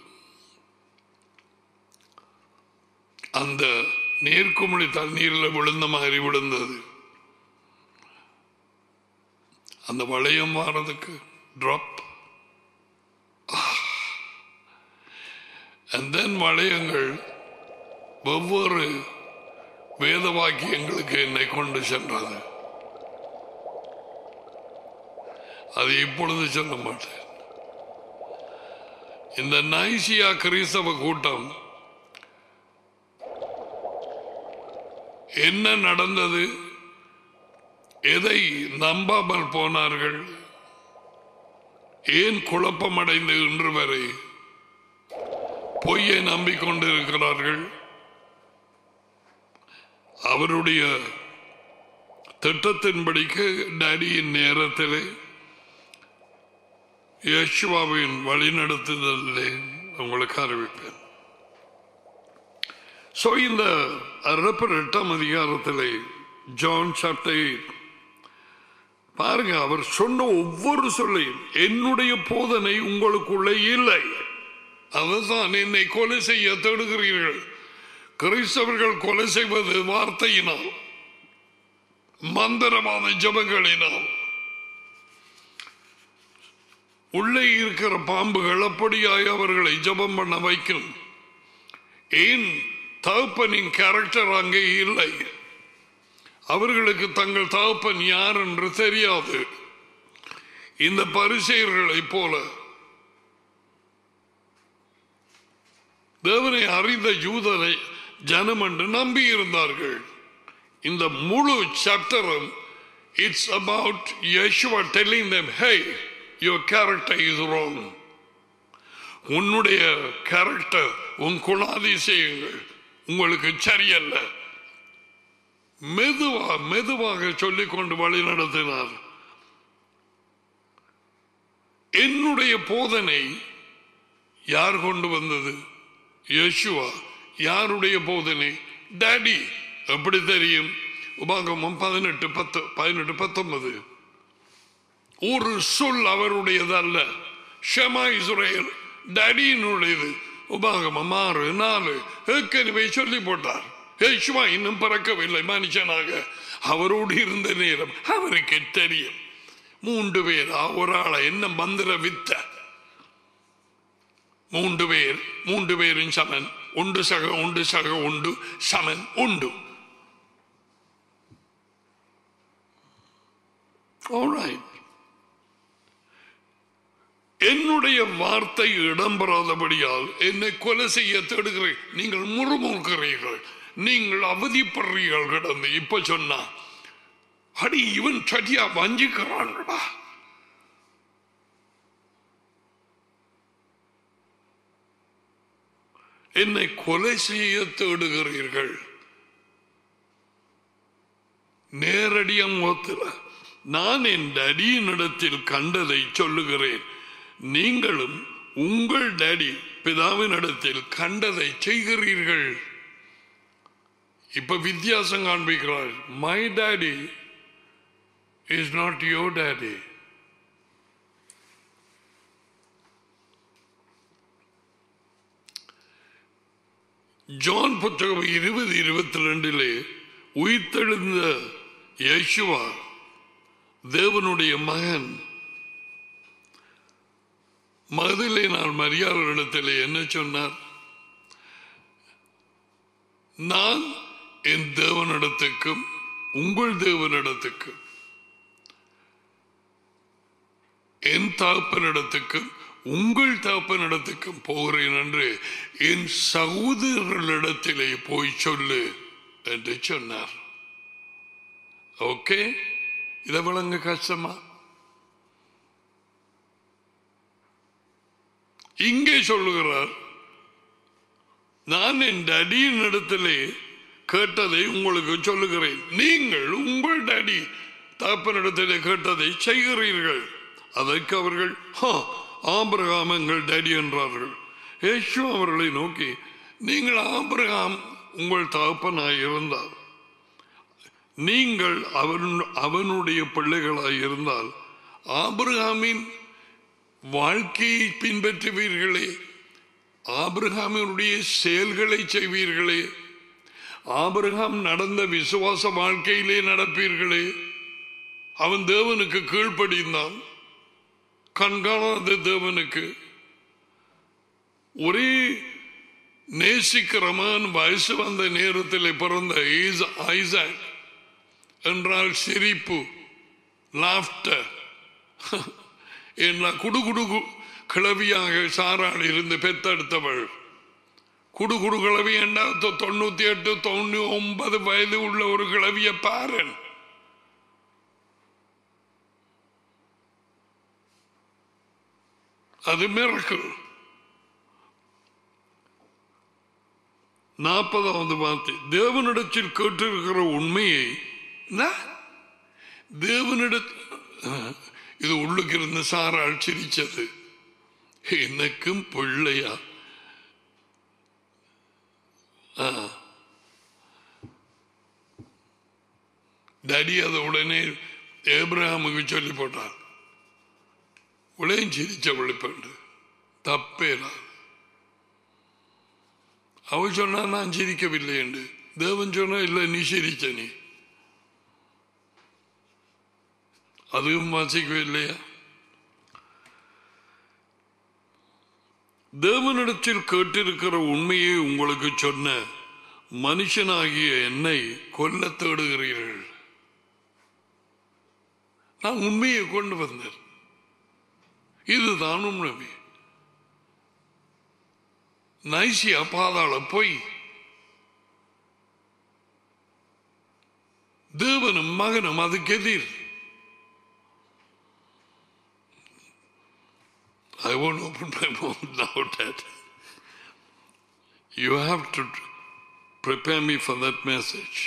அந்த நேர்குமிழி தண்ணீரில் விழுந்த மாதிரி விழுந்தது. அந்த வளையம் வாரதுக்கு ட்ராப், and then வளையங்கள் ஒவ்வொரு வேத வாக்கியங்களுக்கு என்னை கொண்டு சென்றது. அது இப்பொழுது சொல்ல மாட்டேன். இந்த நைசியா கிறிஸ்தவ கூட்டம் என்ன நடந்தது? எதை நம்பாமல் போனார்கள்? ஏன் குழப்பமடைந்து இன்று வரை பொய்யை நம்பிக்கொண்டிருக்கிறார்கள்? அவருடைய திட்டத்தின்படிக்கு டாடியின் நேரத்திலே யேசுவாவின் வழிநடத்துதலே உங்களுக்கு அறிவிப்பேன். சோ இந்த அறுபத்தி எட்டாம் அதிகாரத்திலே ஜான் சாப்டர் எட்டு பாருங்க, அவர் சொன்ன ஒவ்வொரு சொல்லையும் என்னுடைய போதனை உங்களுக்குள்ளே இல்லை. அதுதான் என்னை கொலை செய்ய தேடுகிறீர்கள். கிறிஸ்தவர்கள் கொலை செய்வது வார்த்தையினால், மந்திரவாத ஜபங்களினால். உள்ளே இருக்கிற பாம்புகள் அப்படியாய் அவர்களை ஜபம் பண்ண வைக்கும். ஏன் தகப்பனின் கேரக்டர் அங்கே இல்லை. அவர்களுக்கு தங்கள் தகப்பன் யார் என்று தெரியாது. இந்த பரிசேயர்களை போல தேவனை அறிந்த யூதரை ஜனம் என்று நம்பி இருந்தார்கள். இந்த முழு சாப்டரும் it's about Yeshua telling them, hey, your character is wrong. உன்னுடைய கேரக்டர், உன் குணாதிசயங்கள் உங்களுக்கு சரியல்ல. மெதுவா மெதுவாக சொல்லிக்கொண்டு வழி நடத்தினார். என்னுடைய போதனை யார் கொண்டு வந்தது? யேசுவா. யாருடைய போதனை? டாடி. எப்படி தெரியும்? உபாகமம் பதினெட்டு பத்து பதினெட்டு பத்தொன்பது. ஒரு சொல் அவருடையதல்ல. ஷமா இஸ்ரேல் டாடியினுடையது. உபாகமம் ஆறு நாலு ஏற்கனவே சொல்லி போட்டார். யேசுவா இன்னும் பிறக்கவில்லை மனுஷனாக. அவரோடு இருந்த நேரம் அவருக்கு தெரியும். மூன்று பேரா ஒரு ஆளை என்ன மந்திர வித்த? மூன்று பேர் மூன்று பேரின் சமன் உண்டு சக உண்டு சக உண்டு சமன் உண்டு. Alright. என்னுடைய வார்த்தை இடம்பெறாதபடியால் என்னை கொலை செய்ய தேடுகிறேன். நீங்கள் முறுமுறுக்கிறீர்கள், நீங்கள் அவதிப்படுறீர்கள். கிடந்து இப்ப சொன்னா அடி இவன் சட்டியா வஞ்சிக்கிறான்டா. என்னை கொலை செய்ய தேடுகிறீர்கள். நேரடியா முகத்தில் நான் என் டேடியினிடத்தில் கண்டதை சொல்லுகிறேன். நீங்களும் உங்கள் டேடி பிதாவினிடத்தில் கண்டதை செய்கிறீர்கள். இப்ப வித்தியாசம் காண்பிக்கிறார். My daddy is not your daddy. John புத்தகம் இருபது இருபத்தி ரெண்டிலே உயிர்த்தெழுந்த யேசுவா தேவனுடைய மகன். மகதிலே நான் மரியாதையிடத்திலே என்ன சொன்னார்? நான் என் தேவனிடத்துக்கும் உங்கள் தேவனிடத்துக்கும் என் தகப்பனிடத்துக்கும் உங்கள் தகப்பனிடத்துக்கும் போகிறேன் என்று என் சகோதரர்களிடத்திலே போய் சொல்லு என்று சொன்னார். ஓகே, இதை விளங்க கஷ்டமா? இங்கே சொல்லுகிறார், நான் என் டேடியின் இடத்திலே கேட்டதை உங்களுக்கு சொல்லுகிறேன். நீங்கள் உங்கள் டேடி தகப்பனிடத்திலே கேட்டதை செய்கிறீர்கள். அதற்கு அவர்கள் ஆபிரகாம் எங்கள் டேடி என்றார்கள். இயேசு அவர்களை நோக்கி, நீங்கள் ஆபிரகாம் உங்கள் தகப்பனாய் இருந்தால், நீங்கள் அவன் அவனுடைய பிள்ளைகளாய் இருந்தால் ஆபிரகாமின் வாழ்க்கையை பின்பற்றுவீர்களே, ஆபிரகாமினுடைய செயல்களை செய்வீர்களே, ஆபிரகாம் நடந்த விசுவாச வாழ்க்கையிலே நடப்பீர்களே. அவன் தேவனுக்கு கீழ்ப்படிந்தான். கண்காணாத தேவனுக்கு ஒரே நேசிக்கிறவன் வயசு வந்த நேரத்தில் பிறந்த ஐசாக் என்றால் சிரிப்பு, லாஃப்டர். என்ன குடுகுடு கிளவியாக சாராள் இருந்து பெத்தெடுத்தவள், குடு குடு கிளவி என்ன தொண்ணூத்தி எட்டு தொண்ணூத்தி ஒன்பது வயது உள்ள ஒரு கிளவிய பாரு. அது மிரக்கல். நாற்பதாவது வார்த்தை, தேவனிடத்தில் கேட்டிருக்கிற உண்மையை தேவனிட இது உள்ளுக்கு இருந்த சாரால் சிரிச்சது. எனக்கும் பிள்ளையா? டாடி அதை உடனே ஏப்ரஹாமுக்கு சொல்லி போட்டார். உலகம் சிரிச்ச விழிப்பண்டு தப்பேலா. அவ சொன்னா நான் சிரிக்கவில்லை என்று, தேவன் சொன்னா இல்லை நீ சிரிச்ச. நீ அதுவும் வாசிக்கவில்லையா? தேவனிடத்தில் கேட்டிருக்கிற உண்மையை உங்களுக்கு சொன்ன மனுஷனாகிய என்னை கொல்ல தேடுகிறீர்கள். நான் உண்மையை கொண்டு வந்தேன். இதுதான் உண்மை. நைசியா பாதாள போய் தேவனும் மகனும் அதுக்கு எதிர். I won't open my mouth now, Dad. You have to prepare me for that message.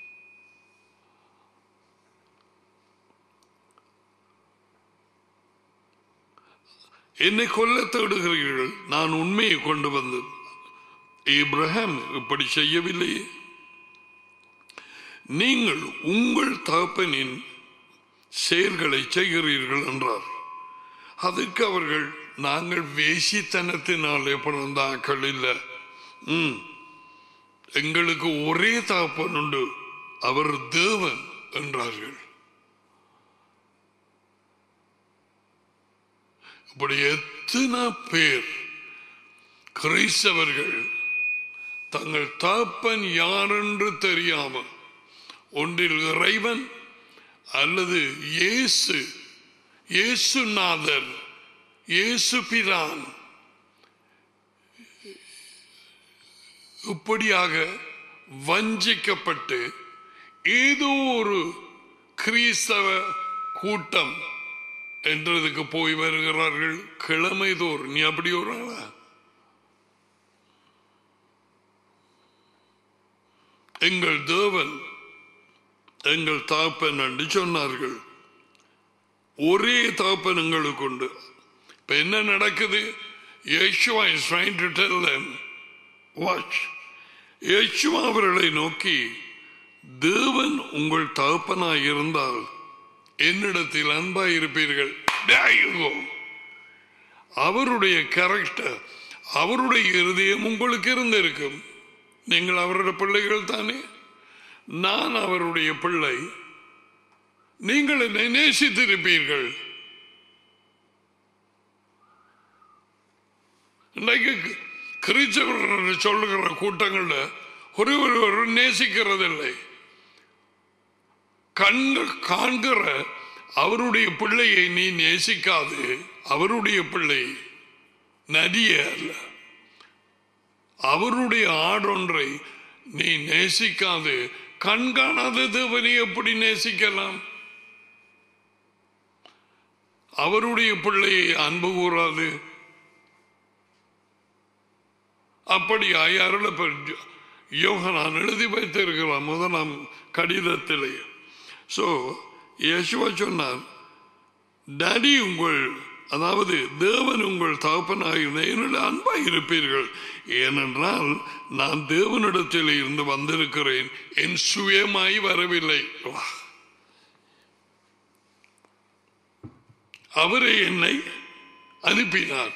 என்னை கொல்ல தேடுகிறீர்கள், நான் உண்மையை கொண்டு வந்தேன். ஆபிரகாம் இப்படி செய்யவில்லையே. நீங்கள் உங்கள் தகப்பனின் செயல்களை செய்கிறீர்கள் என்றார். அதுக்கு அவர்கள், நாங்கள் வேசித்தனத்தினாலே பிறந்த ஆக்கள் இல்லை, எங்களுக்கு ஒரே தகப்பன் உண்டு, அவர் தேவன் என்றார்கள். இப்படி எத்தனை பேர் கிறிஸ்தவர்கள் தங்கள் தகப்பன் யார் என்று தெரியாமல் ஒன்றில் இறைவன் அல்லது இயேசு, இயேசுநாதர், இயேசு பிரான் இப்படியாக வஞ்சிக்கப்பட்டு ஏதோ ஒரு கிறிஸ்தவ கூட்டம் என்றதுக்கு போய் வருகிறார்கள் கிழமை தோறும். நீ அப்படி ஒரு ஆளா? எங்கள் தேவன் எங்கள் தகப்பன் என்று சொன்னார்கள். ஒரே தகப்பன் எங்களுக்கு உண்டு. இப்ப என்ன நடக்குது? Yeshua is trying to tell them, watch. Yeshua அவர்களை நோக்கி, தேவன் உங்கள் தகப்பனாய் இருந்தால் என்னிடத்தில் அன்பாய் இருப்பீர்கள். அவருடைய கேரக்டர், அவருடைய இருதயம் உங்களுக்கு இருந்திருக்கும். நீங்கள் அவருடைய பிள்ளைகள் தானே. நான் அவருடைய பிள்ளை. நீங்கள் என்னை நேசித்திருப்பீர்கள். இன்றைக்கு கிறிஸ்தவர்கள் சொல்லுகிற கூட்டங்கள்ல ஒரு ஒரு நேசிக்கிறதில்லை. கண்கள் காண்கிற அவருடைய பிள்ளையை நீ நேசிக்காது. அவருடைய பிள்ளை நதிய அல்ல, அவருடைய ஆடொன்றை நீ நேசிக்காது. கண்காணாத தேவனை எப்படி நேசிக்கலாம்? அவருடைய பிள்ளையை அன்பு கூறாது. அப்படி அருள யோகனான் எழுதி வைத்திருக்கிறான் முதலாம் கடிதத்திலே. சோ யேசுவா சொன்னார், டாடி உங்கள், அதாவது தேவன் உங்கள் தகப்பனாய் என்னிடம் அன்பாய் இருப்பீர்கள். ஏனென்றால் நான் தேவனிடத்தில் இருந்து வந்திருக்கிறேன், என் சுயமாய் வரவில்லை. அவரை என்னை அனுப்பினார்.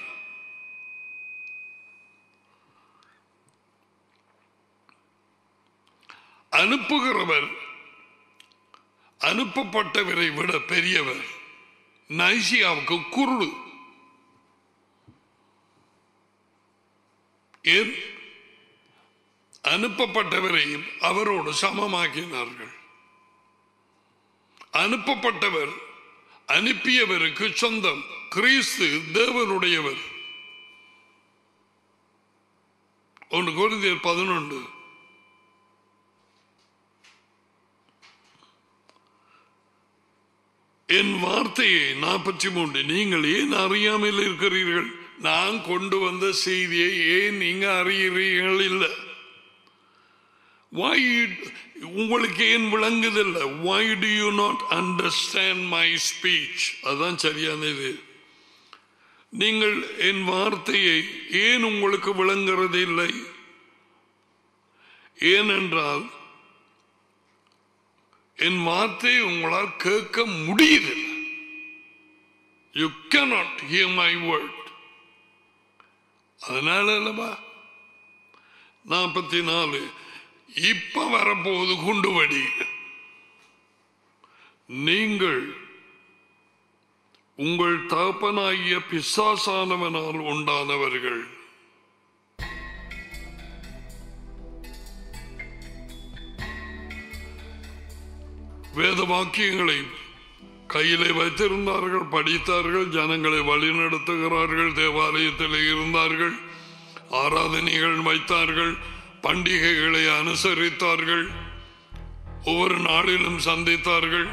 அனுப்புகிறவர் அனுப்பப்பட்டவரை விட பெரியவர். நைசியாவுக்கு குருடு. ஏன்? அனுப்பப்பட்டவரையும் அவரோடு சமமாக்கினார்கள். அனுப்பப்பட்டவர் அனுப்பியவருக்கு சொந்தம். கிறிஸ்து தேவனுடையவர். ஒன்று கொரிந்தியர் பதினொன்று. என் வார்த்தையை நாற்பத்தி மூன்று. நீங்கள் ஏன் அறியாமல் இருக்கிறீர்கள்? நான் கொண்டு வந்த செய்தியை ஏன் நீங்க அறிகிறீர்கள்? இல்லை, why உங்களுக்கு ஏன் விளங்குதில்லை? why do you not understand my speech? அதான் சரியானது. நீங்கள் என் வார்த்தையை ஏன் உங்களுக்கு விளங்குறது இல்லை? ஏனென்றால் என் வார்த்தையை உங்களால் கேட்க முடியதில்லை. You cannot hear my word. அதனால அல்லவா நாற்பத்தி நாலு இப்ப வரப்போது குண்டுவடி. நீங்கள் உங்கள் தகப்பனாகிய பிசாசானவனால் உண்டானவர்கள். வேத வாக்கியங்களை கையிலே வைத்திருந்தார்கள், படித்தார்கள், ஜனங்களை வழிநடத்துகிறார்கள், தேவாலயத்தில் இருந்தார்கள், ஆராதனைகள் வைத்தார்கள், பண்டிகைகளை அனுசரித்தார்கள், ஒவ்வொரு நாளிலும் சந்தித்தார்கள்,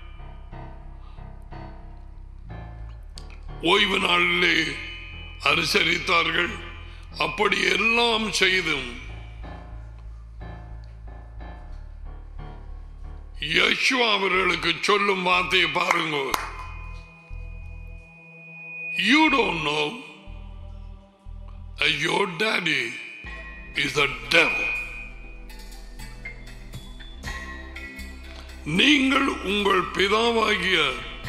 ஓய்வு நாளிலே அனுசரித்தார்கள். அப்படி எல்லாம் செய்தும் யேசுவா அவர்களுக்கு சொல்லும் வார்த்தையை பாருங்க. You don't know that your daddy is the devil. நீங்கள் உங்கள் பிதாவாகிய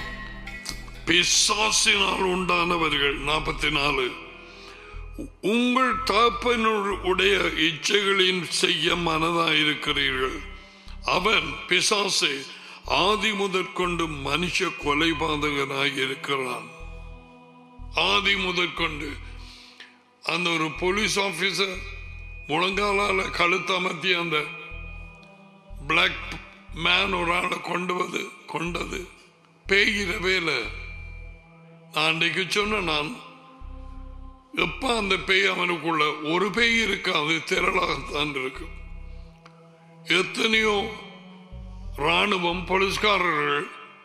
பிசாசினால் உண்டானவர்கள். நாற்பத்தி நாலு. உங்கள் தகப்பனுடைய இச்சைகளின் செய்ய மனதாயிருக்கிறீர்கள். அவன் பிசாசே ஆதி முதற்கொண்டு மனுஷ கொலைபாதகனாய் இருக்கிறான். ஆதி முதற்கொண்டு அந்த ஒரு போலீஸ் ஆபீசர் முழங்காலால கழுத்தமர்த்தி அந்த பிளாக் மேன் ஒரு ஆளை கொண்டு வந்து கொண்டது பேய்கிற வேலை. நான் அன்றைக்கு சொன்ன, நான் எப்ப அந்த பேய் அவனுக்குள்ள ஒரு பேய் இருக்காது, திரளாகத்தான் இருக்கு. எத்தனையோ ராணுவம் போலீஸ்காரர்கள்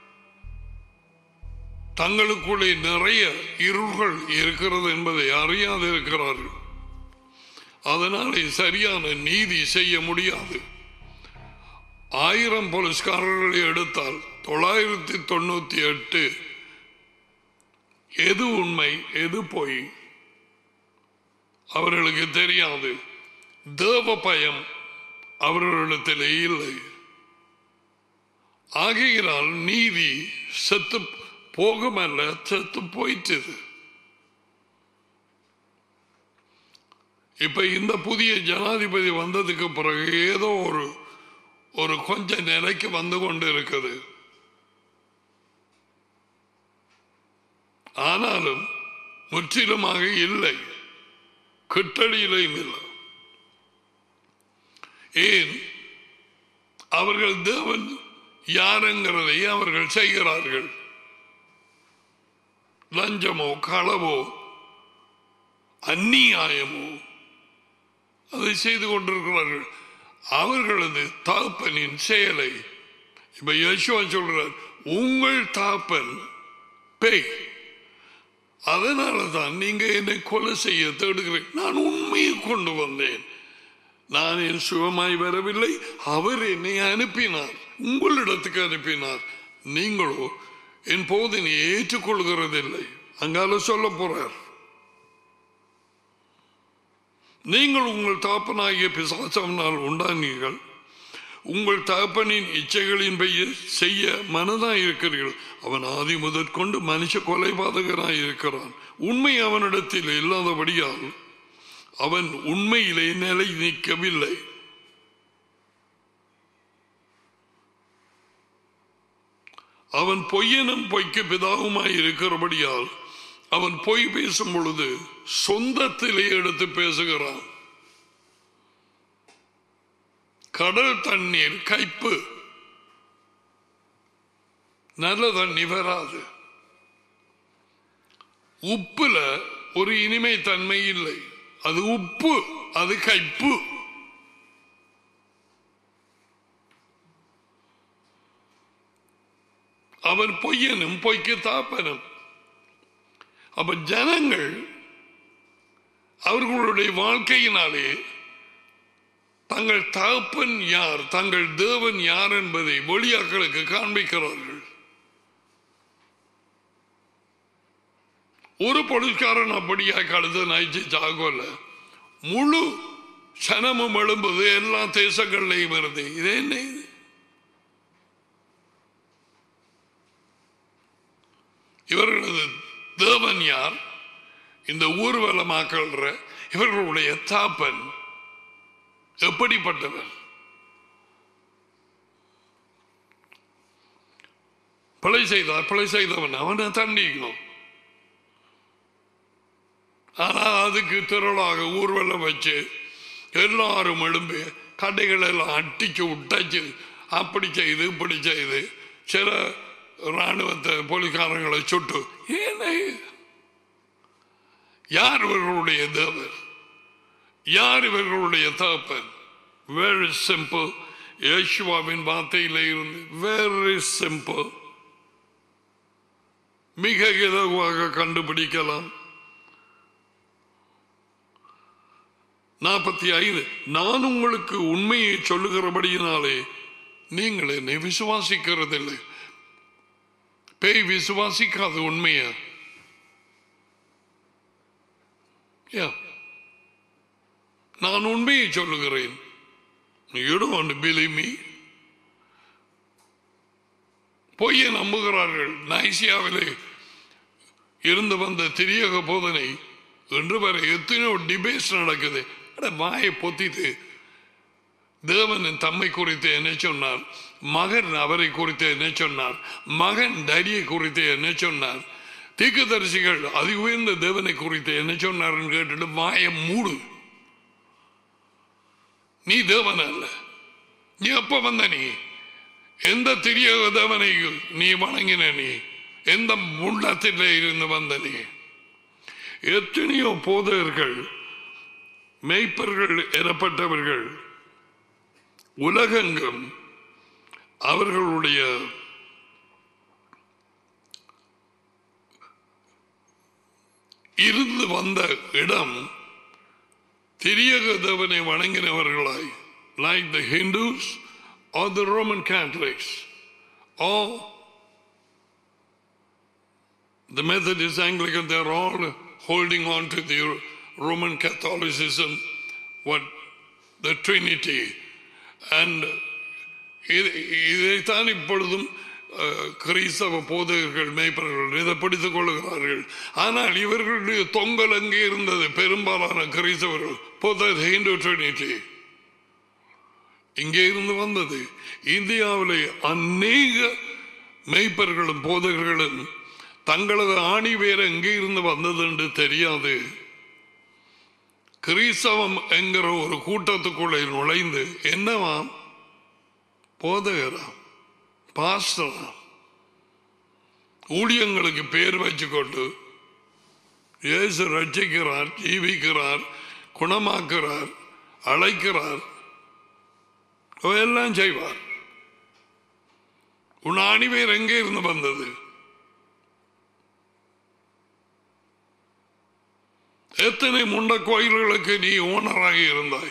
தங்களுக்குள்ளே நிறைய இருள்கள் இருக்கிறது என்பதை அறியாது இருக்கிறார்கள். அதனாலே சரியான நீதி செய்ய முடியாது. ஆயிரம் போலீஸ்காரர்களை எடுத்தால் தொள்ளாயிரத்தி தொண்ணூத்தி எட்டு எது உண்மை எது பொய் அவர்களுக்கு தெரியாது. தேவ பயம் அவர்களிடத்திலே இல்லை. ஆகையினால் நீதி செத்து போகமல்ல, செத்து போயிட்டது. இப்ப இந்த புதிய ஜனாதிபதி வந்ததுக்கு பிறகு ஏதோ ஒரு ஒரு கொஞ்ச நிலைக்கு வந்து கொண்டு இருக்குது. ஆனாலும் முற்றிலுமாக இல்லை, கிட்டடியிலையும் இல்லை. ஏன்? அவர்கள் தேவன் யாருங்கிறதை அவர்கள் செய்கிறார்கள். லஞ்சமோ களவோ அந்நியாயமோ அதை செய்து கொண்டிருக்கிறார்கள். அவர்களது தகப்பனின் செயலை இப்ப யேசுவா சொல்றார், உங்கள் தகப்பன் பேய், அதனாலதான் நீங்க என்னை கொலை செய்ய தேடுகிறேன். நான் உண்மையை கொண்டு வந்தேன். நான் என் சுகமாய் வரவில்லை, அவர் என்னை அனுப்பினார், உங்களிடத்துக்கு அனுப்பினார். நீங்களோ என் போதனையை ஏற்றுக்கொள்கிறதில்லை. அங்கால சொல்ல போறார், நீங்கள் உங்கள் தகப்பனாகிய பிசாசாவினால் உண்டானீர்கள், உங்கள் தகப்பனின் இச்சைகளின் பெயர் செய்ய மனதாய் இருக்கிறீர்கள். அவன் ஆதி முதற்கொண்டு மனுஷ கொலைபாதகனாய் இருக்கிறான். உண்மை அவனிடத்தில் இல்லாதபடியால் அவன் உண்மையிலே நிலை நிற்கவில்லை. அவன் பொய்யனும் பொய்க்கு பிதாவுமாய் இருக்கிறபடியால் அவன் பொய் பேசும் பொழுது சொந்தத்திலே எடுத்து பேசுகிறான். கடல் தண்ணீர் கைப்பு, நல்ல தண்ணி வராது. உப்புல ஒரு இனிமை தன்மை இல்லை. அது உப்பு, அது கைப்பு. அவர் பொய்யனும் பொய்க்கு தாப்பனும். அப்ப ஜனங்கள் அவர்களுடைய வாழ்க்கையினாலே தங்கள் தகப்பன் யார், தங்கள் தேவன் யார் என்பதை வெளியாக்களுக்கு காண்பிக்கிறார்கள். ஒரு பொலிஸ்காரன் அப்படியா கழுத நைச்சு சாகோல முழு சனமும் எழும்புது, எல்லா தேசங்கள்லையும் இருந்து. இது என்ன? இது இவர்களது தேவன் யார்? இந்த ஊர்வலமாக்கள் இவர்களுடைய தாப்பன் எப்படிப்பட்டவன்? பிழை செய்தார், பிழை செய்தவன் அவனை தண்டிக்கணும். ஆனா அதுக்கு திரளாக ஊர்வலம் வச்சு எல்லாரும் எழும்பி கடைகள் எல்லாம் அட்டிச்சு விட்டாச்சு, அப்படி செய்து இப்படி செய்து சில ராணுவத்தை போலீஸ்காரங்களை சுட்டு. ஏனே யார் இவர்களுடைய தேவர்? யார் இவர்களுடைய தகப்பன்? Very simple. யேசுவாவின் வார்த்தையில இருந்து வெரி சிம்பிள், மிக இலகுவாக கண்டுபிடிக்கலாம். நாற்பத்தி ஐந்து நான் உங்களுக்கு உண்மையை சொல்லுகிறபடியினாலே நீங்கள் என்னை விசுவாசிக்கிறதில்லை. பேய் விசுவாசிக்காத உண்மைய நான் உண்மையை சொல்லுகிறேன். You don't want to believe me. பொய்யை நம்புகிறார்கள். நைசியாவிலே இருந்து வந்த திரியக போதனை என்று வரை எத்தனையோ டிபேட்ஸ் நடக்குது. வாயை பொத்திட்டு தேவன் தம்மை குறித்து என்ன சொன்னார், மகன் அவரை குறித்து என்ன சொன்னார், மகன் டடியை குறித்து என்ன சொன்னார், தீர்க்கதரிசிகள் அதி உயர்ந்த தேவனை குறித்து என்ன சொன்னார் கேட்டுட்டு வாயை மூடு. நீ தேவன் அல்ல. நீ எப்ப வந்த? நீ எந்த திரிய தேவனை நீ வணங்கின? நீ எந்த முள்ளத்தில் இருந்து வந்த? நீ எத்தனையோ போதகர்கள், மெய்ப்பர்கள் எனப்பட்டவர்கள் உலகெங்கும் அவர்களுடைய இருந்து வந்த இடம் திரியக தேவனை வணங்கினவர்களாய், like the Hindus or the Roman Catholics or the Methodist, Anglican, they are all holding on to the Roman Catholicism, what the Trinity, and இதைத்தான் இப்பொழுதும் கிறிஸ்தவ போதகர்கள், மேய்ப்பர்கள் இதை படித்துக் கொள்கிறார்கள். ஆனால் இவர்களுடைய தொங்கல் அங்கே இருந்தது. பெரும்பாலான கிறிஸ்தவர்கள் போதகர் ஹிந்து ட்ரினிட்டி இங்கே இருந்து வந்தது. இந்தியாவிலே அநேக மேய்ப்பர்களும் போதகர்களும் தங்களது ஆணி வேற எங்கே இருந்து வந்தது என்று தெரியாது. கிறிஸ்தவம் என்கிற ஒரு கூட்டத்துக்குள்ளே நுழைந்து என்னவாம், போதகராம், பாஸ்டராம், ஊழியங்களுக்கு பேர் வச்சுக்கொண்டு இயேசு ரட்சிக்கிறார், ஜீவிக்கிறார், குணமாக்குறார், அழைக்கிறார், எல்லாம் செய்வார். உன் ஆணி வேர் எங்கே இருந்து வந்தது? எத்தனை முண்ட கோயில்களுக்கு நீ ஓனராக இருந்தாய்?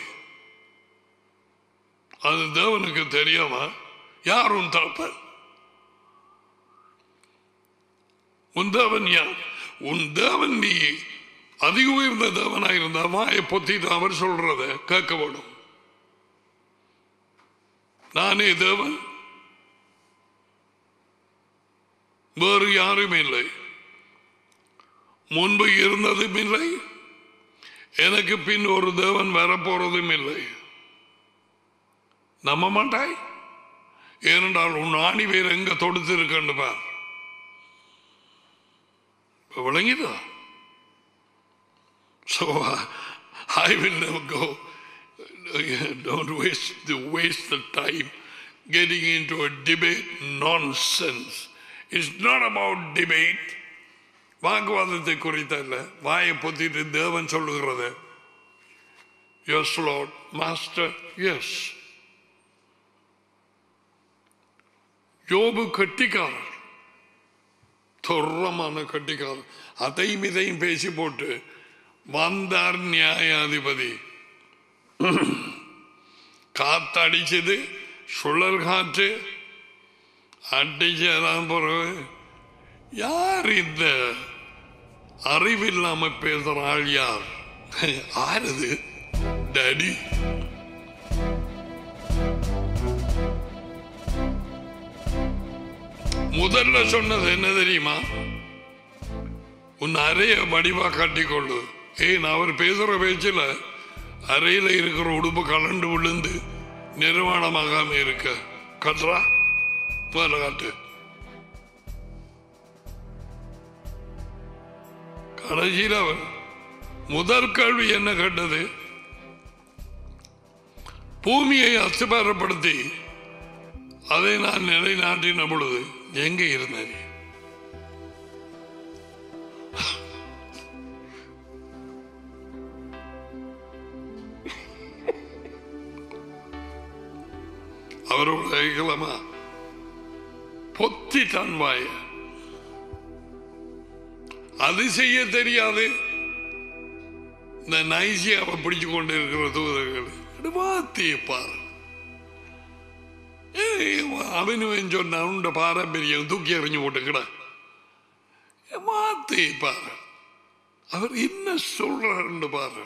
அது தேவனுக்கு தெரியாமா? யார் உன் தகப்பன்? உன் தேவன் யார்? உன் தேவன் நீ அதிக உயர்ந்த தேவனாக இருந்தா வாயை பொத்திட்டு அவர் சொல்றத கேட்க வேண்டும். நானே தேவன், வேறு யாரும் இல்லை, முன்பு இருந்ததும் இல்லை, எனக்கு பின் ஒரு தேவன் வரப்போறதும் இல்லை. நம்ப மாட்டாய்? ஏனென்றால் உன் ஆணி வேறு எங்க தொடுத்து இருக்கண்டு பார். விளங்கிதா? So I will never go. Don't waste the waste the time getting into a debate nonsense. It's not about debate. வாக்குவாதத்தை குறித்த இல்ல, வாயை பொத்திட்டு தேவன் சொல்லுகிறது Yes, Lord. Master, yes. யோபு கட்டிக்காரர், துரமான கட்டிக்காரர். அதையும் இதையும் பேசி போட்டு வந்தார் நியாயாதிபதி. காத்தடிச்சது, சுழல் காற்று அடிச்சதான் பிறகு யார் இந்த அறிவில்லாம பேசுற ஆள்? யார் ஆறுது? டாடி. முதல்ல சொன்னது என்ன தெரியுமா? உன் அறைய வடிவா காட்டிக்கொள்ளு. ஏன் அவர் பேசுற பேச்சில் அறையில இருக்கிற உடுப்பு கலண்டு விழுந்து நிர்வாணமாகாம இருக்க கட்டுறா போல காட்டு. கடைசியில் அவர் முதல் கேள்வி என்ன கேட்டது? பூமியை அஸ்திபாரப்படுத்தி அதை நான் நிலைநாட்டின பொழுது எங்க இருந்தேன்? அவரோட கிழமா பொத்தி தன் வாய. அது செய்ய தெரியாது. இந்த நைசியாவை பிடிச்சு கொண்டு இருக்கிற தூதர்கள் மாத்திப்பார். அவனு சொன்ன அவனோட பாரம்பரியம் தூக்கி எறிஞ்சு போட்டுக்கிட மாத்திப்பார். அவர் என்ன சொல்றாரு பாரு.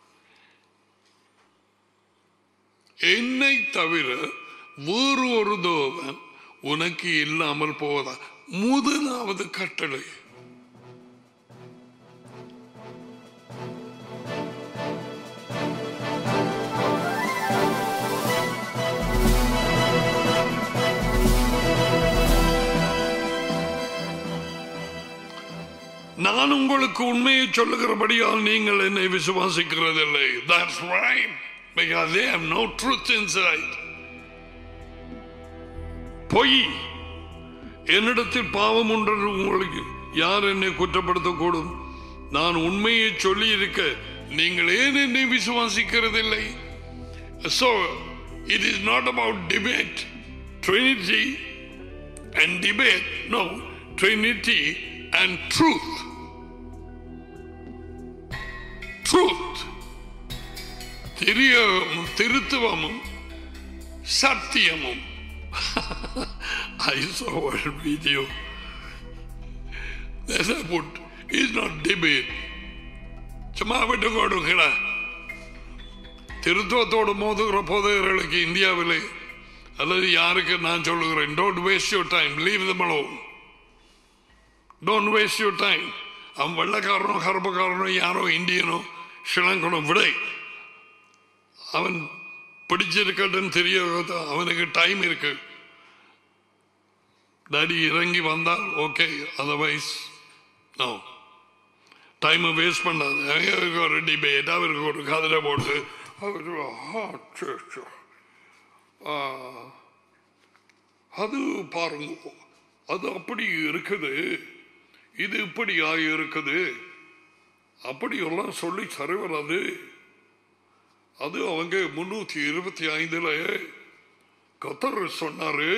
என்னை தவிர வேறு ஒரு தேவன் உனக்கு இல்லாமல் போவதா முதலாவது கட்டளை. நான் உங்களுக்கு உண்மையை சொல்லுகிறபடியால் நீங்கள் என்னை விசுவாசிக்கிறதில்லை. That's right, because they have no truth inside. பொய். என்னிடத்தில் பாவம் ஒன்று உங்களுக்கு யார் என்னை குற்றப்படுத்தக்கூடும்? நான் உண்மையை சொல்லி இருக்க நீங்கள் ஏன் என்னை விசுவாசிக்கிறதில்லை? So it is not about debate, Trinity and debate. No, Trinity and truth. Truth. திரியமும் திருத்துவமும் சத்தியமும். I saw a video. There's a put. It's not debate. சும்மா விட்டு கொடுக்கல. திருத்துவத்தோடு மோதுகிற போதகர்களுக்கு இந்தியாவிலே அல்லது யாருக்கு நான் சொல்லுகிறேன், don't waste your time, leave them alone. Don't waste your time. அவன் வெள்ளக்காரனோ கருப்புக்காரனோ யாரோ இந்தியனோ ஸ்ரீலங்கனோ விடை. அவன் பிடிச்சிருக்கட்டுன்னு தெரிய அவனுக்கு டைம் இருக்கு. டாடி இறங்கி வந்தால் ஓகே, அதர்வைஸ் நோ. டைமை வேஸ்ட் பண்ணாது. அவருக்கு ஒரு டிபேட், அவருக்கு ஒரு கதிரை போட்டு அது பாருங்க, அது அப்படி இருக்குது, இது இப்படி ஆகி இருக்குது, அப்படியெல்லாம் சொல்லி சரி வராது. அது அவங்க முன்னூத்தி இருபத்தி ஐந்துல கத்தர் சொன்னாரு.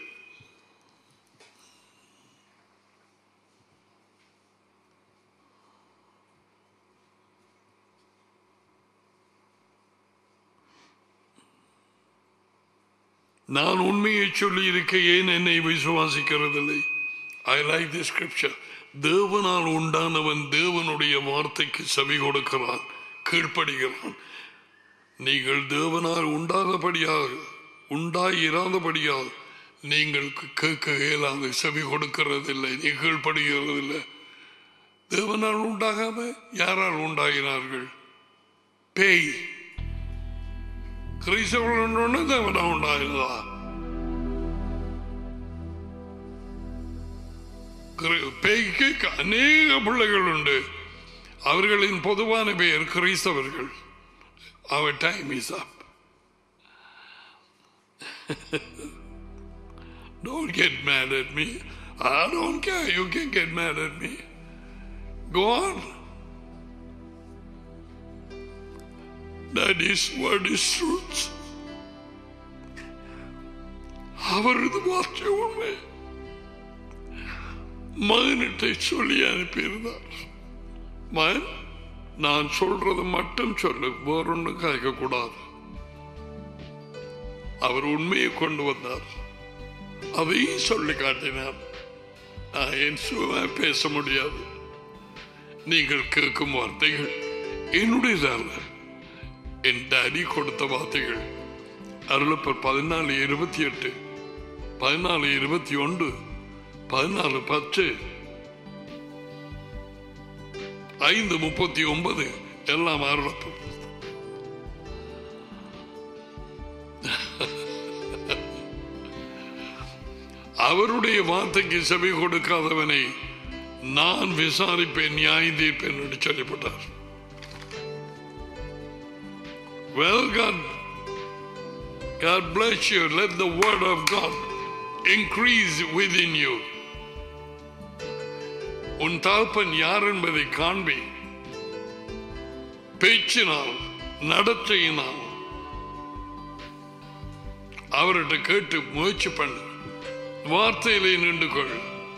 நான் உண்மையை சொல்லி இருக்க ஏன் என்னை விசுவாசிக்கிறதில்லை? I like this scripture. தேவனால் உண்டானவன் தேவனுடைய வார்த்தைக்கு செவி கொடுக்கிறான், கீழ்ப்படுகிறான். நீங்கள் தேவனால் உண்டாதபடியாக உண்டாய் இராதபடியால் நீங்கள் கேட்க இயலாது, செவி கொடுக்கிறதில்லை, நீ கீழ்ப்படுகிறதில்லை. தேவனால் உண்டாகாம யாரால் உண்டாகினார்கள்? பேய். கிறிஸ்தவர்கள் தேவனால் உண்டாகிறதா? பேய்க்கு அநேக பிள்ளைகள் உண்டு. அவர்களின் பொதுவான பெயர் கிறிஸ்தவர்கள். Our time is up. Don't get mad at me. I don't care. You can get mad at me. Go on. Daddy's word is truth. அவரது வார்த்தை உண்மை. மகனிட்ட சொல்லி அனுப்பியிருந்தார். மகன், நான் சொல்றது மட்டும் சொல்லு, வேறொன்று கேட்க கூடாது. அவர் உண்மையை கொண்டு வந்தார், அதையும் சொல்லி காட்டினார். நான் என் சுயமா பேச முடியாது. நீங்கள் கேட்கும் வார்த்தைகள் என்னுடையதல்ல, என் டாடி கொடுத்த வார்த்தைகள். அருளப்பர் பதினாலு இருபத்தி எட்டு, பதினாலு இருபத்தி ஒன்று, பதினாலு பத்து, ஐந்து முப்பத்தி ஒன்பது எல்லாம் அருளப்பர். அவருடைய வார்த்தைக்கு செவி கொடுக்காதவனை நான் விசாரிப்பேன், நியாயம் தீர்ப்பேன் என்று சொல்லப்பட்டார். Well, God, God bless you. Let the word of God increase within you. உன் தகப்பன் யார் என்பதை காண்பி. பேச்சினால், நடத்தையினால் அவர்கிட்ட கேட்டு முயற்சி பண்ணு. வார்த்தையிலே நின்று கொள்.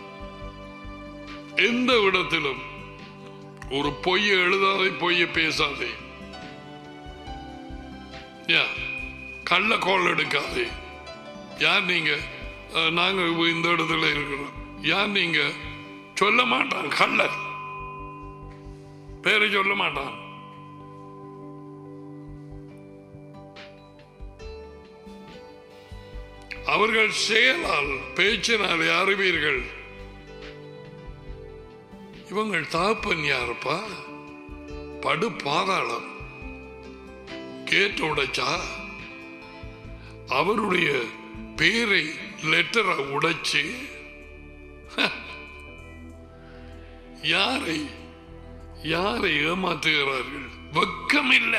எந்த இடத்திலும் ஒரு பொய்யை எழுதாதே, பொய்யை பேசாதே, கள்ள கோல் எடுக்காதே. யார் நீங்க? நாங்க இந்த இடத்துல இருக்கிறோம். யார் நீங்க? சொல்ல மாட்டான். கள்ளர் பேரை சொல்ல மாட்டான். அவர்கள் செயலால் பேச்சினால் அறிவீர்கள். இவங்கள் தகப்பன் யாருப்பா? படு பாதாளம். கேட்டு உடைச்சா அவருடைய பேரை லெட்டரை உடைச்சு யாரை யாரை ஏமாற்றுகிறார்கள்? வெக்கம் இல்லை.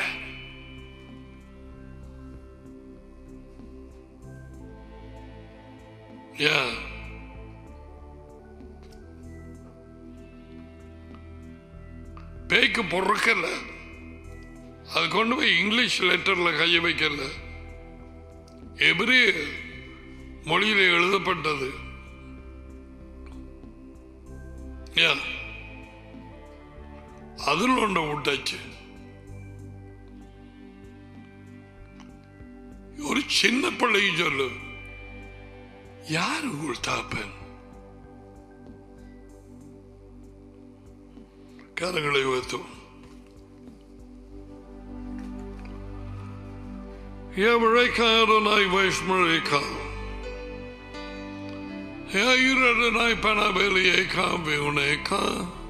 பேய்க்கு பொறுக்கல, அது கொண்டு போய் இங்கிலீஷ் லெட்டர்ல கைய வைக்கல, எபிரேய மொழியில எழுதப்பட்டது. அதில் ஒன்றை விட்டாச்சு. ஒரு சின்ன பிள்ளைக்கு சொல்லு, யார் உங்கள் தாப்பன்? கரங்களை உயர்த்தும். Yavreka Adonai Vaishmareka Yair Adonai Panavelieka Viuneka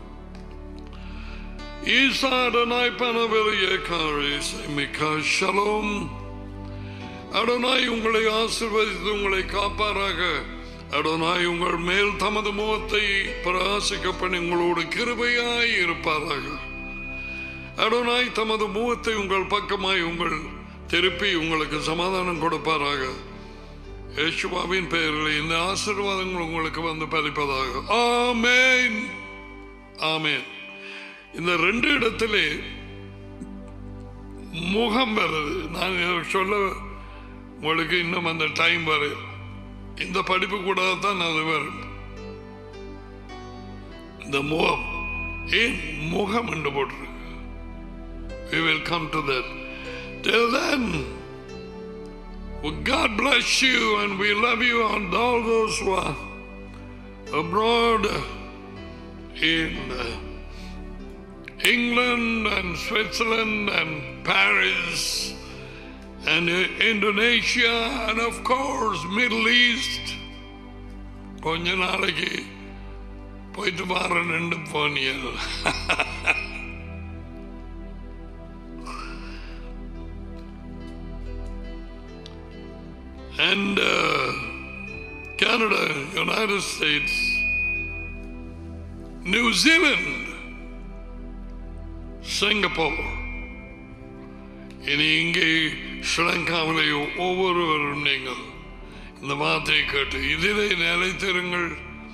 Isa Adonai Panavelieka Resemika Shalom. Adonai உங்களை ஆசீர்வதித்து உங்களை காப்பாராக. அடோனாய் உங்கள் மேல் தமது முகத்தை பிரகாசிக்க பண்ணி உங்களோடு கிருபையாய் இருப்பாராக. அடோனாய் தமது முகத்தை உங்கள் பக்கமாய் உங்கள் திருப்பி உங்களுக்கு சமாதானம் கொடுப்பாராக. யேசுவாவின் பெயரில் இந்த ஆசீர்வாதங்கள் உங்களுக்கு வந்து பலிப்பதாக. ஆமென், ஆமென். இந்த ரெண்டு இடத்திலே முகம் வருது. நான் சொல்ல உங்களுக்கு இன்னும் அந்த டைம் வரும். இந்த படிப்பு கூட தான் அது வரும். இந்த முகம் ஏன் முகம் என்று போட்டிருக்கு. We will come to that. Till then, well, God bless you and we love you and all those who are abroad in England and Switzerland and Paris and Indonesia and of course Middle East. கொஞ்ச நாளைக்கு போயிட்டு மாறன் ரெண்டு போனிய. And uh, Canada, United States, New Zealand, Singapore. இனி இங்கே ஸ்ரீலங்காவிலே ஒவ்வொருவரும் நீங்கள் இந்த வார்த்தையை கேட்டு இதிலே நிலைத்திருங்கள்.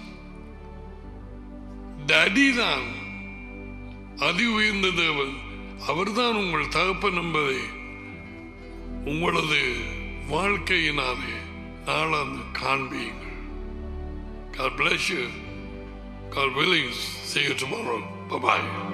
டாடி தான் அதி உயர்ந்த தேவன், அவர்தான் உங்கள் தகப்பன் என்பதை உங்களது வாழ்க்கையினாலே நாளாந்து காண்பீங்கள். God bless you. God willing, see you tomorrow. Bye-bye.